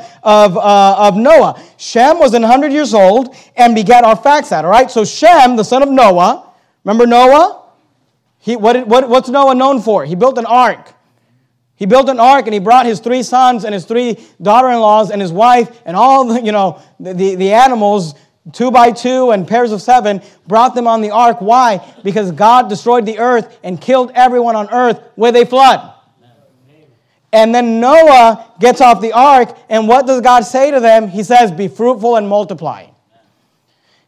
of Noah. Shem was 100 years old and begat Arphaxad. All right, so Shem, the son of Noah, remember Noah? What's Noah known for? He built an ark. He built an ark and he brought his 3 sons and his 3 daughter-in-laws and his wife and all the animals, 2 by 2 and pairs of 7, brought them on the ark. Why? Because God destroyed the earth and killed everyone on earth with a flood. And then Noah gets off the ark, and what does God say to them? He says, be fruitful and multiply.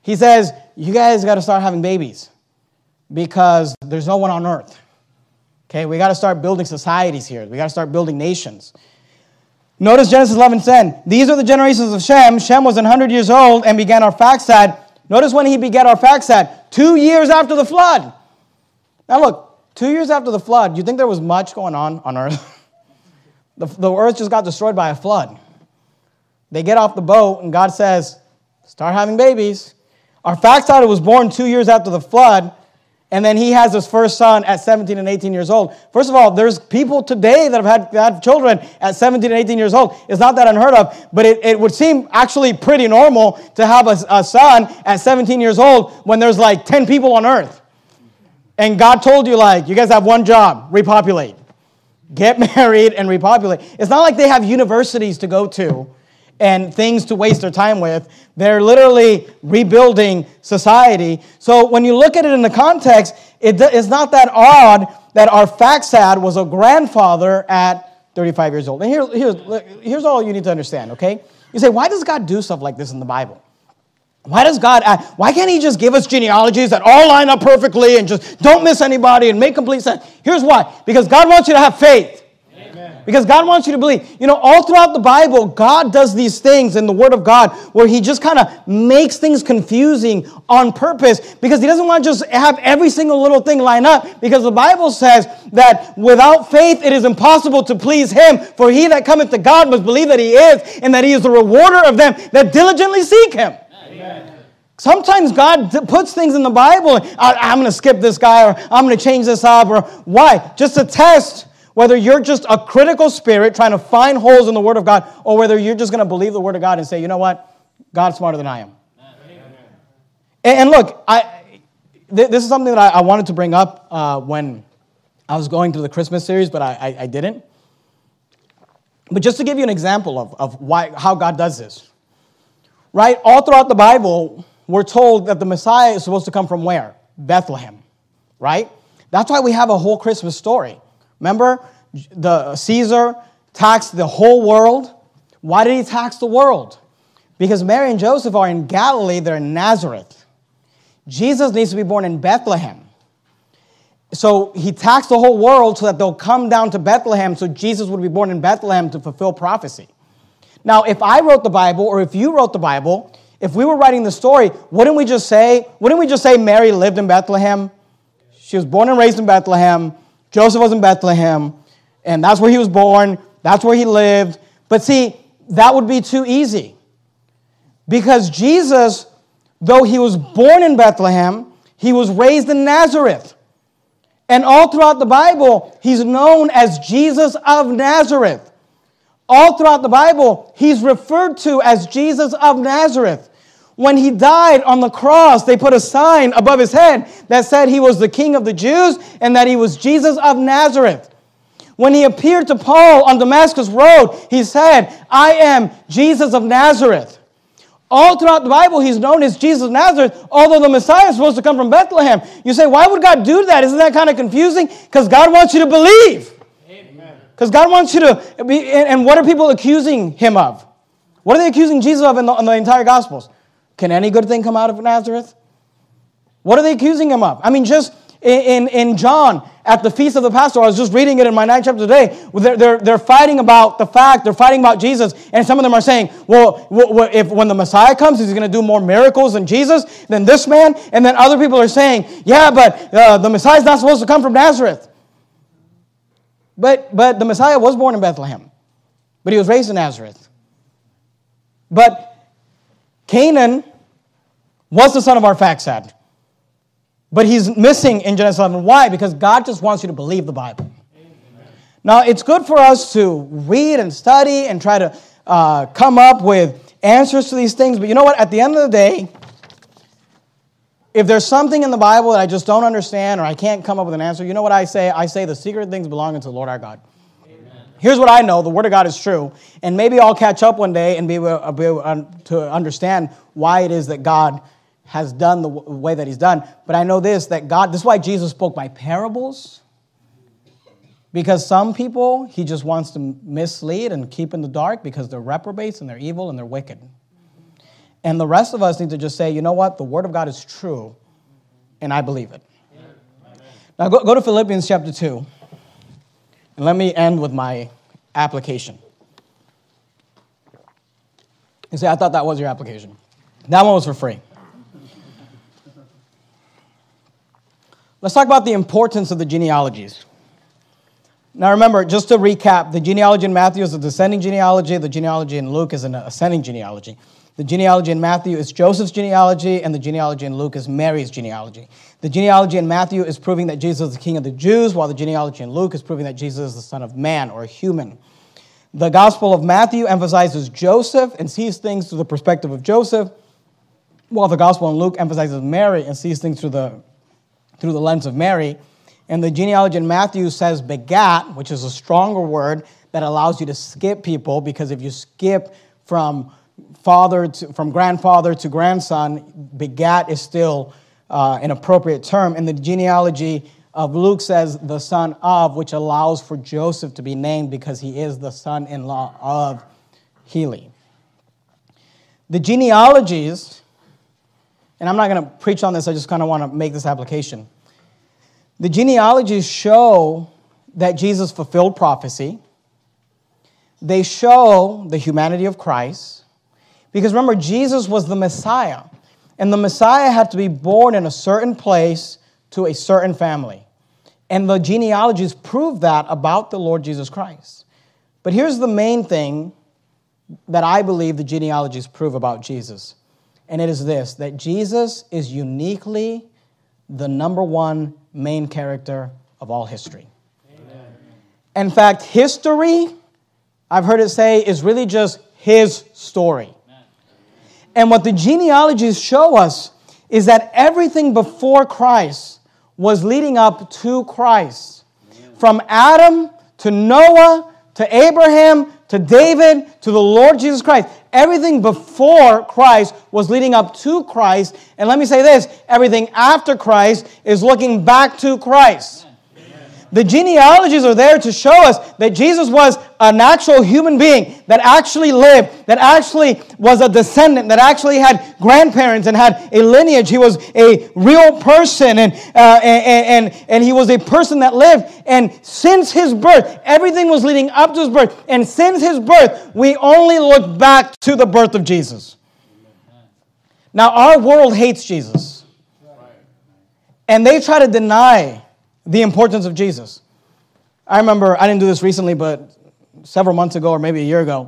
He says, you guys got to start having babies because there's no one on earth. Okay, we got to start building societies here. We got to start building nations. Notice Genesis 11:10. These are the generations of Shem. Shem was 100 years old and began Arphaxad. Notice when he begat Arphaxad, 2 years after the flood. Now look, 2 years after the flood, you think there was much going on earth? The earth just got destroyed by a flood. They get off the boat and God says, start having babies. Arphaxad was born 2 years after the flood. And then he has his first son at 17 and 18 years old. First of all, there's people today that have had children at 17 and 18 years old. It's not that unheard of, but it would seem actually pretty normal to have a son at 17 years old when there's like 10 people on earth. And God told you, like, you guys have one job, repopulate. Get married and repopulate. It's not like they have universities to go to and things to waste their time with. They're literally rebuilding society. So when you look at it in the context, it's not that odd that Arphaxad was a grandfather at 35 years old. And here's all you need to understand, okay? You say, why does God do stuff like this in the Bible? Why can't he just give us genealogies that all line up perfectly and just don't miss anybody and make complete sense? Here's why. Because God wants you to have faith. Because God wants you to believe. You know, all throughout the Bible, God does these things in the Word of God where he just kind of makes things confusing on purpose because he doesn't want to just have every single little thing line up, because the Bible says that without faith it is impossible to please him, for he that cometh to God must believe that he is, and that he is the rewarder of them that diligently seek him. Amen. Sometimes God puts things in the Bible, I'm going to skip this guy, or I'm going to change this up, or why? Just to test whether you're just a critical spirit trying to find holes in the Word of God, or whether you're just going to believe the Word of God and say, you know what? God's smarter than I am. And look, this is something that I wanted to bring up when I was going through the Christmas series, but I didn't. But just to give you an example of how God does this. Right? All throughout the Bible, we're told that the Messiah is supposed to come from where? Bethlehem. Right? That's why we have a whole Christmas story. Remember, the Caesar taxed the whole world. Why did he tax the world? Because Mary and Joseph are in Galilee, they're in Nazareth. Jesus needs to be born in Bethlehem. So he taxed the whole world so that they'll come down to Bethlehem, so Jesus would be born in Bethlehem to fulfill prophecy. Now, if I wrote the Bible, or if you wrote the Bible, if we were writing the story, wouldn't we just say Mary lived in Bethlehem? She was born and raised in Bethlehem. Joseph was in Bethlehem, and that's where he was born. That's where he lived. But see, that would be too easy. Because Jesus, though he was born in Bethlehem, he was raised in Nazareth. And all throughout the Bible, he's known as Jesus of Nazareth. All throughout the Bible, he's referred to as Jesus of Nazareth. When he died on the cross, they put a sign above his head that said he was the King of the Jews and that he was Jesus of Nazareth. When he appeared to Paul on Damascus Road, he said, I am Jesus of Nazareth. All throughout the Bible, he's known as Jesus of Nazareth, although the Messiah is supposed to come from Bethlehem. You say, why would God do that? Isn't that kind of confusing? Because God wants you to believe. Because God wants you to be, and what are people accusing him of? What are they accusing Jesus of in the entire Gospels? Can any good thing come out of Nazareth? What are they accusing him of? I mean, just in John, at the Feast of the Passover, I was just reading it in my 9th chapter today, they're fighting about the fact, they're fighting about Jesus, and some of them are saying, well, if when the Messiah comes, is he going to do more miracles than Jesus, than this man? And then other people are saying, yeah, but the Messiah is not supposed to come from Nazareth. But the Messiah was born in Bethlehem, but he was raised in Nazareth. But Canaan was the son of Arphaxad. But he's missing in Genesis 11. Why? Because God just wants you to believe the Bible. Amen. Now, it's good for us to read and study and try to come up with answers to these things. But you know what? At the end of the day, if there's something in the Bible that I just don't understand or I can't come up with an answer, you know what I say? I say the secret things belong to the Lord our God. Here's what I know. The Word of God is true. And maybe I'll catch up one day and be able to understand why it is that God has done the way that he's done. But I know this is why Jesus spoke by parables. Because some people, he just wants to mislead and keep in the dark because they're reprobates and they're evil and they're wicked. And the rest of us need to just say, you know what? The Word of God is true, and I believe it. Now go to Philippians chapter 2, and let me end with my application. You say, I thought that was your application. That one was for free. Let's talk about the importance of the genealogies. Now remember, just to recap, the genealogy in Matthew is a descending genealogy. The genealogy in Luke is an ascending genealogy. The genealogy in Matthew is Joseph's genealogy, and the genealogy in Luke is Mary's genealogy. The genealogy in Matthew is proving that Jesus is the King of the Jews, while the genealogy in Luke is proving that Jesus is the Son of Man, or a human. The Gospel of Matthew emphasizes Joseph and sees things through the perspective of Joseph, while the Gospel in Luke emphasizes Mary and sees things through the lens of Mary. And the genealogy in Matthew says begat, which is a stronger word that allows you to skip people, because if you skip from grandfather to grandson, begat is still an appropriate term. And the genealogy of Luke says the son of, which allows for Joseph to be named because he is the son-in-law of Heli. The genealogies, and I'm not going to preach on this, I just kind of want to make this application. The genealogies show that Jesus fulfilled prophecy. They show the humanity of Christ. Because remember, Jesus was the Messiah. And the Messiah had to be born in a certain place to a certain family. And the genealogies prove that about the Lord Jesus Christ. But here's the main thing that I believe the genealogies prove about Jesus. And it is this, that Jesus is uniquely the number one main character of all history. Amen. In fact, history, I've heard it say, is really just his story. Amen. And what the genealogies show us is that everything before Christ was leading up to Christ. Amen. From Adam to Noah to Abraham to David to the Lord Jesus Christ. Everything before Christ was leading up to Christ. And let me say this, everything after Christ is looking back to Christ. Amen. The genealogies are there to show us that Jesus was an actual human being that actually lived, that actually was a descendant, that actually had grandparents and had a lineage. He was a real person, and he was a person that lived. And since his birth, everything was leading up to his birth. And since his birth, we only look back to the birth of Jesus. Now, our world hates Jesus. And they try to deny the importance of Jesus. I remember, I didn't do this recently, but several months ago or maybe a year ago,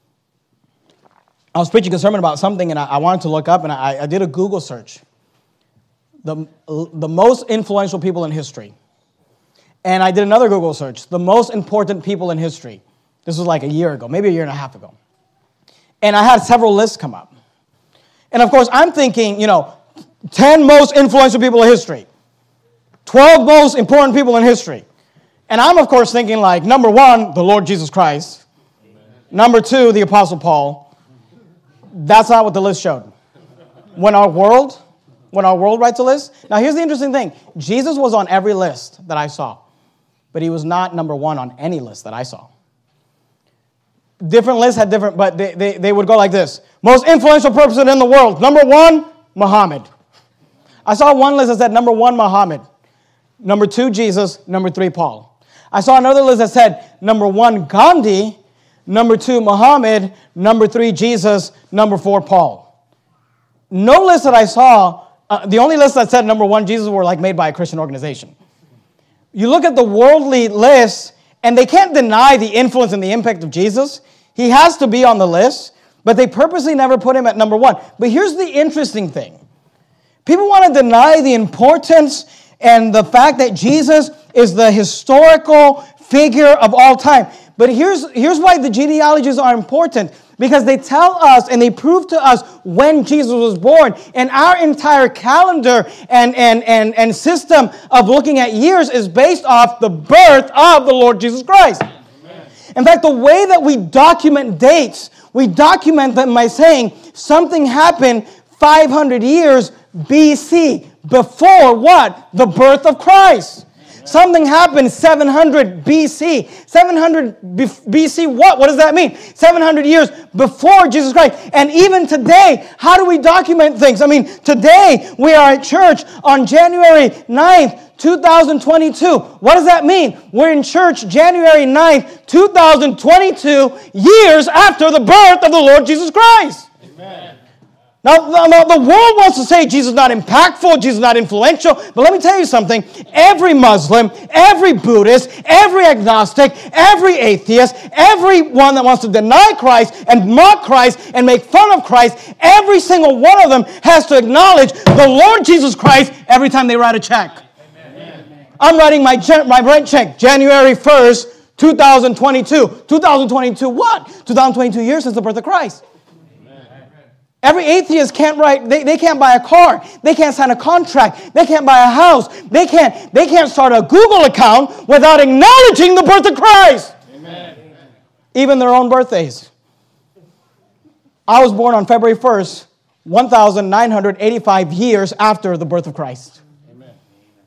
I was preaching a sermon about something, and I wanted to look up, and I did a Google search. The most influential people in history. And I did another Google search, the most important people in history. This was like a year ago, maybe a year and a half ago. And I had several lists come up. And of course, I'm thinking, 10 most influential people in history. 12 most important people in history. And I'm, of course, thinking like, number 1, the Lord Jesus Christ. Amen. Number 2, the Apostle Paul. That's not what the list showed. When our world writes a list. Now, here's the interesting thing. Jesus was on every list that I saw. But he was not number 1 on any list that I saw. Different lists had different, but they would go like this. Most influential person in the world. Number 1, Muhammad. I saw one list that said number 1, Muhammad. Number 2, Jesus. Number 3, Paul. I saw another list that said number 1, Gandhi. Number 2, Muhammad. Number 3, Jesus. Number 4, Paul. No list that I saw, the only list that said number 1, Jesus, were like made by a Christian organization. You look at the worldly list, and they can't deny the influence and the impact of Jesus. He has to be on the list, but they purposely never put him at number 1. But here's the interesting thing. People want to deny the importance and the fact that Jesus is the historical figure of all time. But here's why the genealogies are important. Because they tell us and they prove to us when Jesus was born. And our entire calendar and system of looking at years is based off the birth of the Lord Jesus Christ. Amen. In fact, the way that we document dates, we document them by saying something happened 500 years BC, before what? The birth of Christ. Something happened 700 BC. 700 BC what? What does that mean? 700 years before Jesus Christ. And even today, how do we document things? I mean, today we are at church on January 9th, 2022. What does that mean? We're in church January 9th, 2022, years after the birth of the Lord Jesus Christ. Amen. Now, the world wants to say Jesus is not impactful, Jesus is not influential, but let me tell you something. Every Muslim, every Buddhist, every agnostic, every atheist, everyone that wants to deny Christ and mock Christ and make fun of Christ, every single one of them has to acknowledge the Lord Jesus Christ every time they write a check. Amen. I'm writing my rent check January 1st, 2022. 2022 what? 2022 years since the birth of Christ. Every atheist can't write, they can't buy a car. They can't sign a contract. They can't buy a house. They can't start a Google account without acknowledging the birth of Christ. Amen. Even their own birthdays. I was born on February 1st, 1,985 years after the birth of Christ. Amen.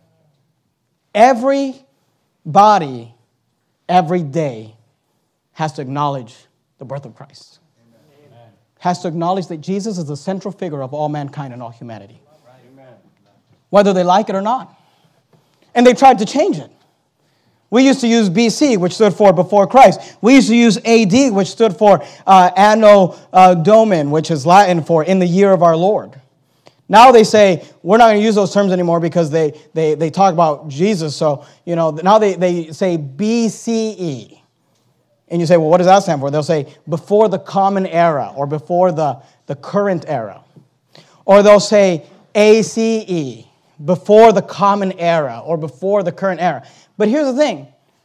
Everybody, every day, has to acknowledge the birth of Christ. Has to acknowledge that Jesus is the central figure of all mankind and all humanity. Whether they like it or not. And they tried to change it. We used to use BC, which stood for before Christ. We used to use AD, which stood for Anno Domini, which is Latin for in the year of our Lord. Now they say, we're not going to use those terms anymore because they talk about Jesus. So, now they say BCE. And you say, well, what does that stand for? They'll say, before the common era, or before the current era. Or they'll say, ACE, before the common era, or before the current era. But here's the thing.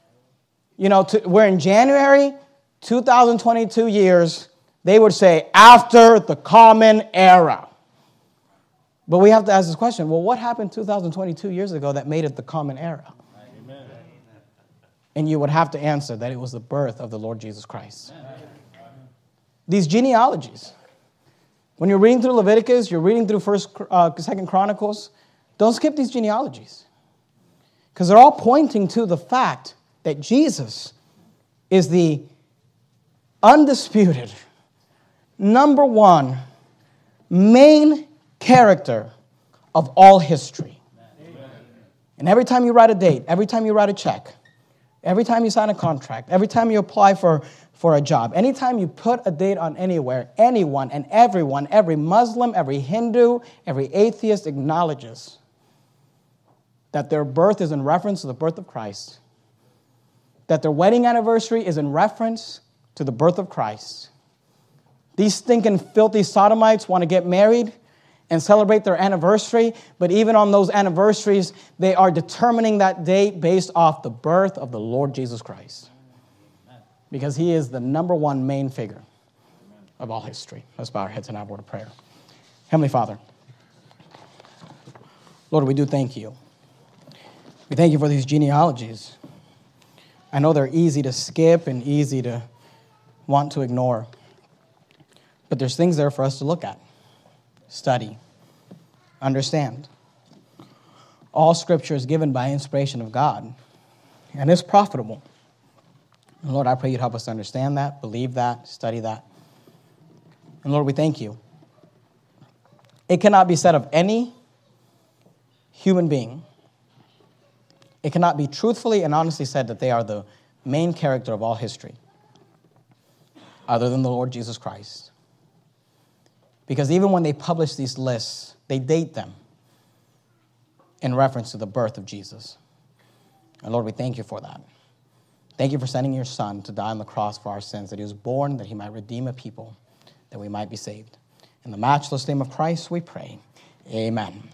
We're in January 2022 years. They would say, after the common era. But we have to ask this question, well, what happened 2022 years ago that made it the common era? And you would have to answer that it was the birth of the Lord Jesus Christ. These genealogies. When you're reading through Leviticus, you're reading through 2nd Chronicles, don't skip these genealogies. Because they're all pointing to the fact that Jesus is the undisputed, number one, main character of all history. Amen. And every time you write a date, every time you write a check, every time you sign a contract, every time you apply for a job, anytime you put a date on anywhere, anyone and everyone, every Muslim, every Hindu, every atheist acknowledges that their birth is in reference to the birth of Christ, that their wedding anniversary is in reference to the birth of Christ. These stinking, filthy sodomites want to get married and celebrate their anniversary, but even on those anniversaries, they are determining that date based off the birth of the Lord Jesus Christ. Because he is the number one main figure of all history. Let's bow our heads and have a word of prayer. Heavenly Father, Lord, we do thank you. We thank you for these genealogies. I know they're easy to skip and easy to want to ignore, but there's things there for us to look at, study, understand. All Scripture is given by inspiration of God, and is profitable. And Lord, I pray you'd help us to understand that, believe that, study that. And Lord, we thank you. It cannot be said of any human being, it cannot be truthfully and honestly said that they are the main character of all history, other than the Lord Jesus Christ. Because even when they publish these lists, they date them in reference to the birth of Jesus. And Lord, we thank you for that. Thank you for sending your Son to die on the cross for our sins, that he was born, that he might redeem a people, that we might be saved. In the matchless name of Christ we pray. Amen.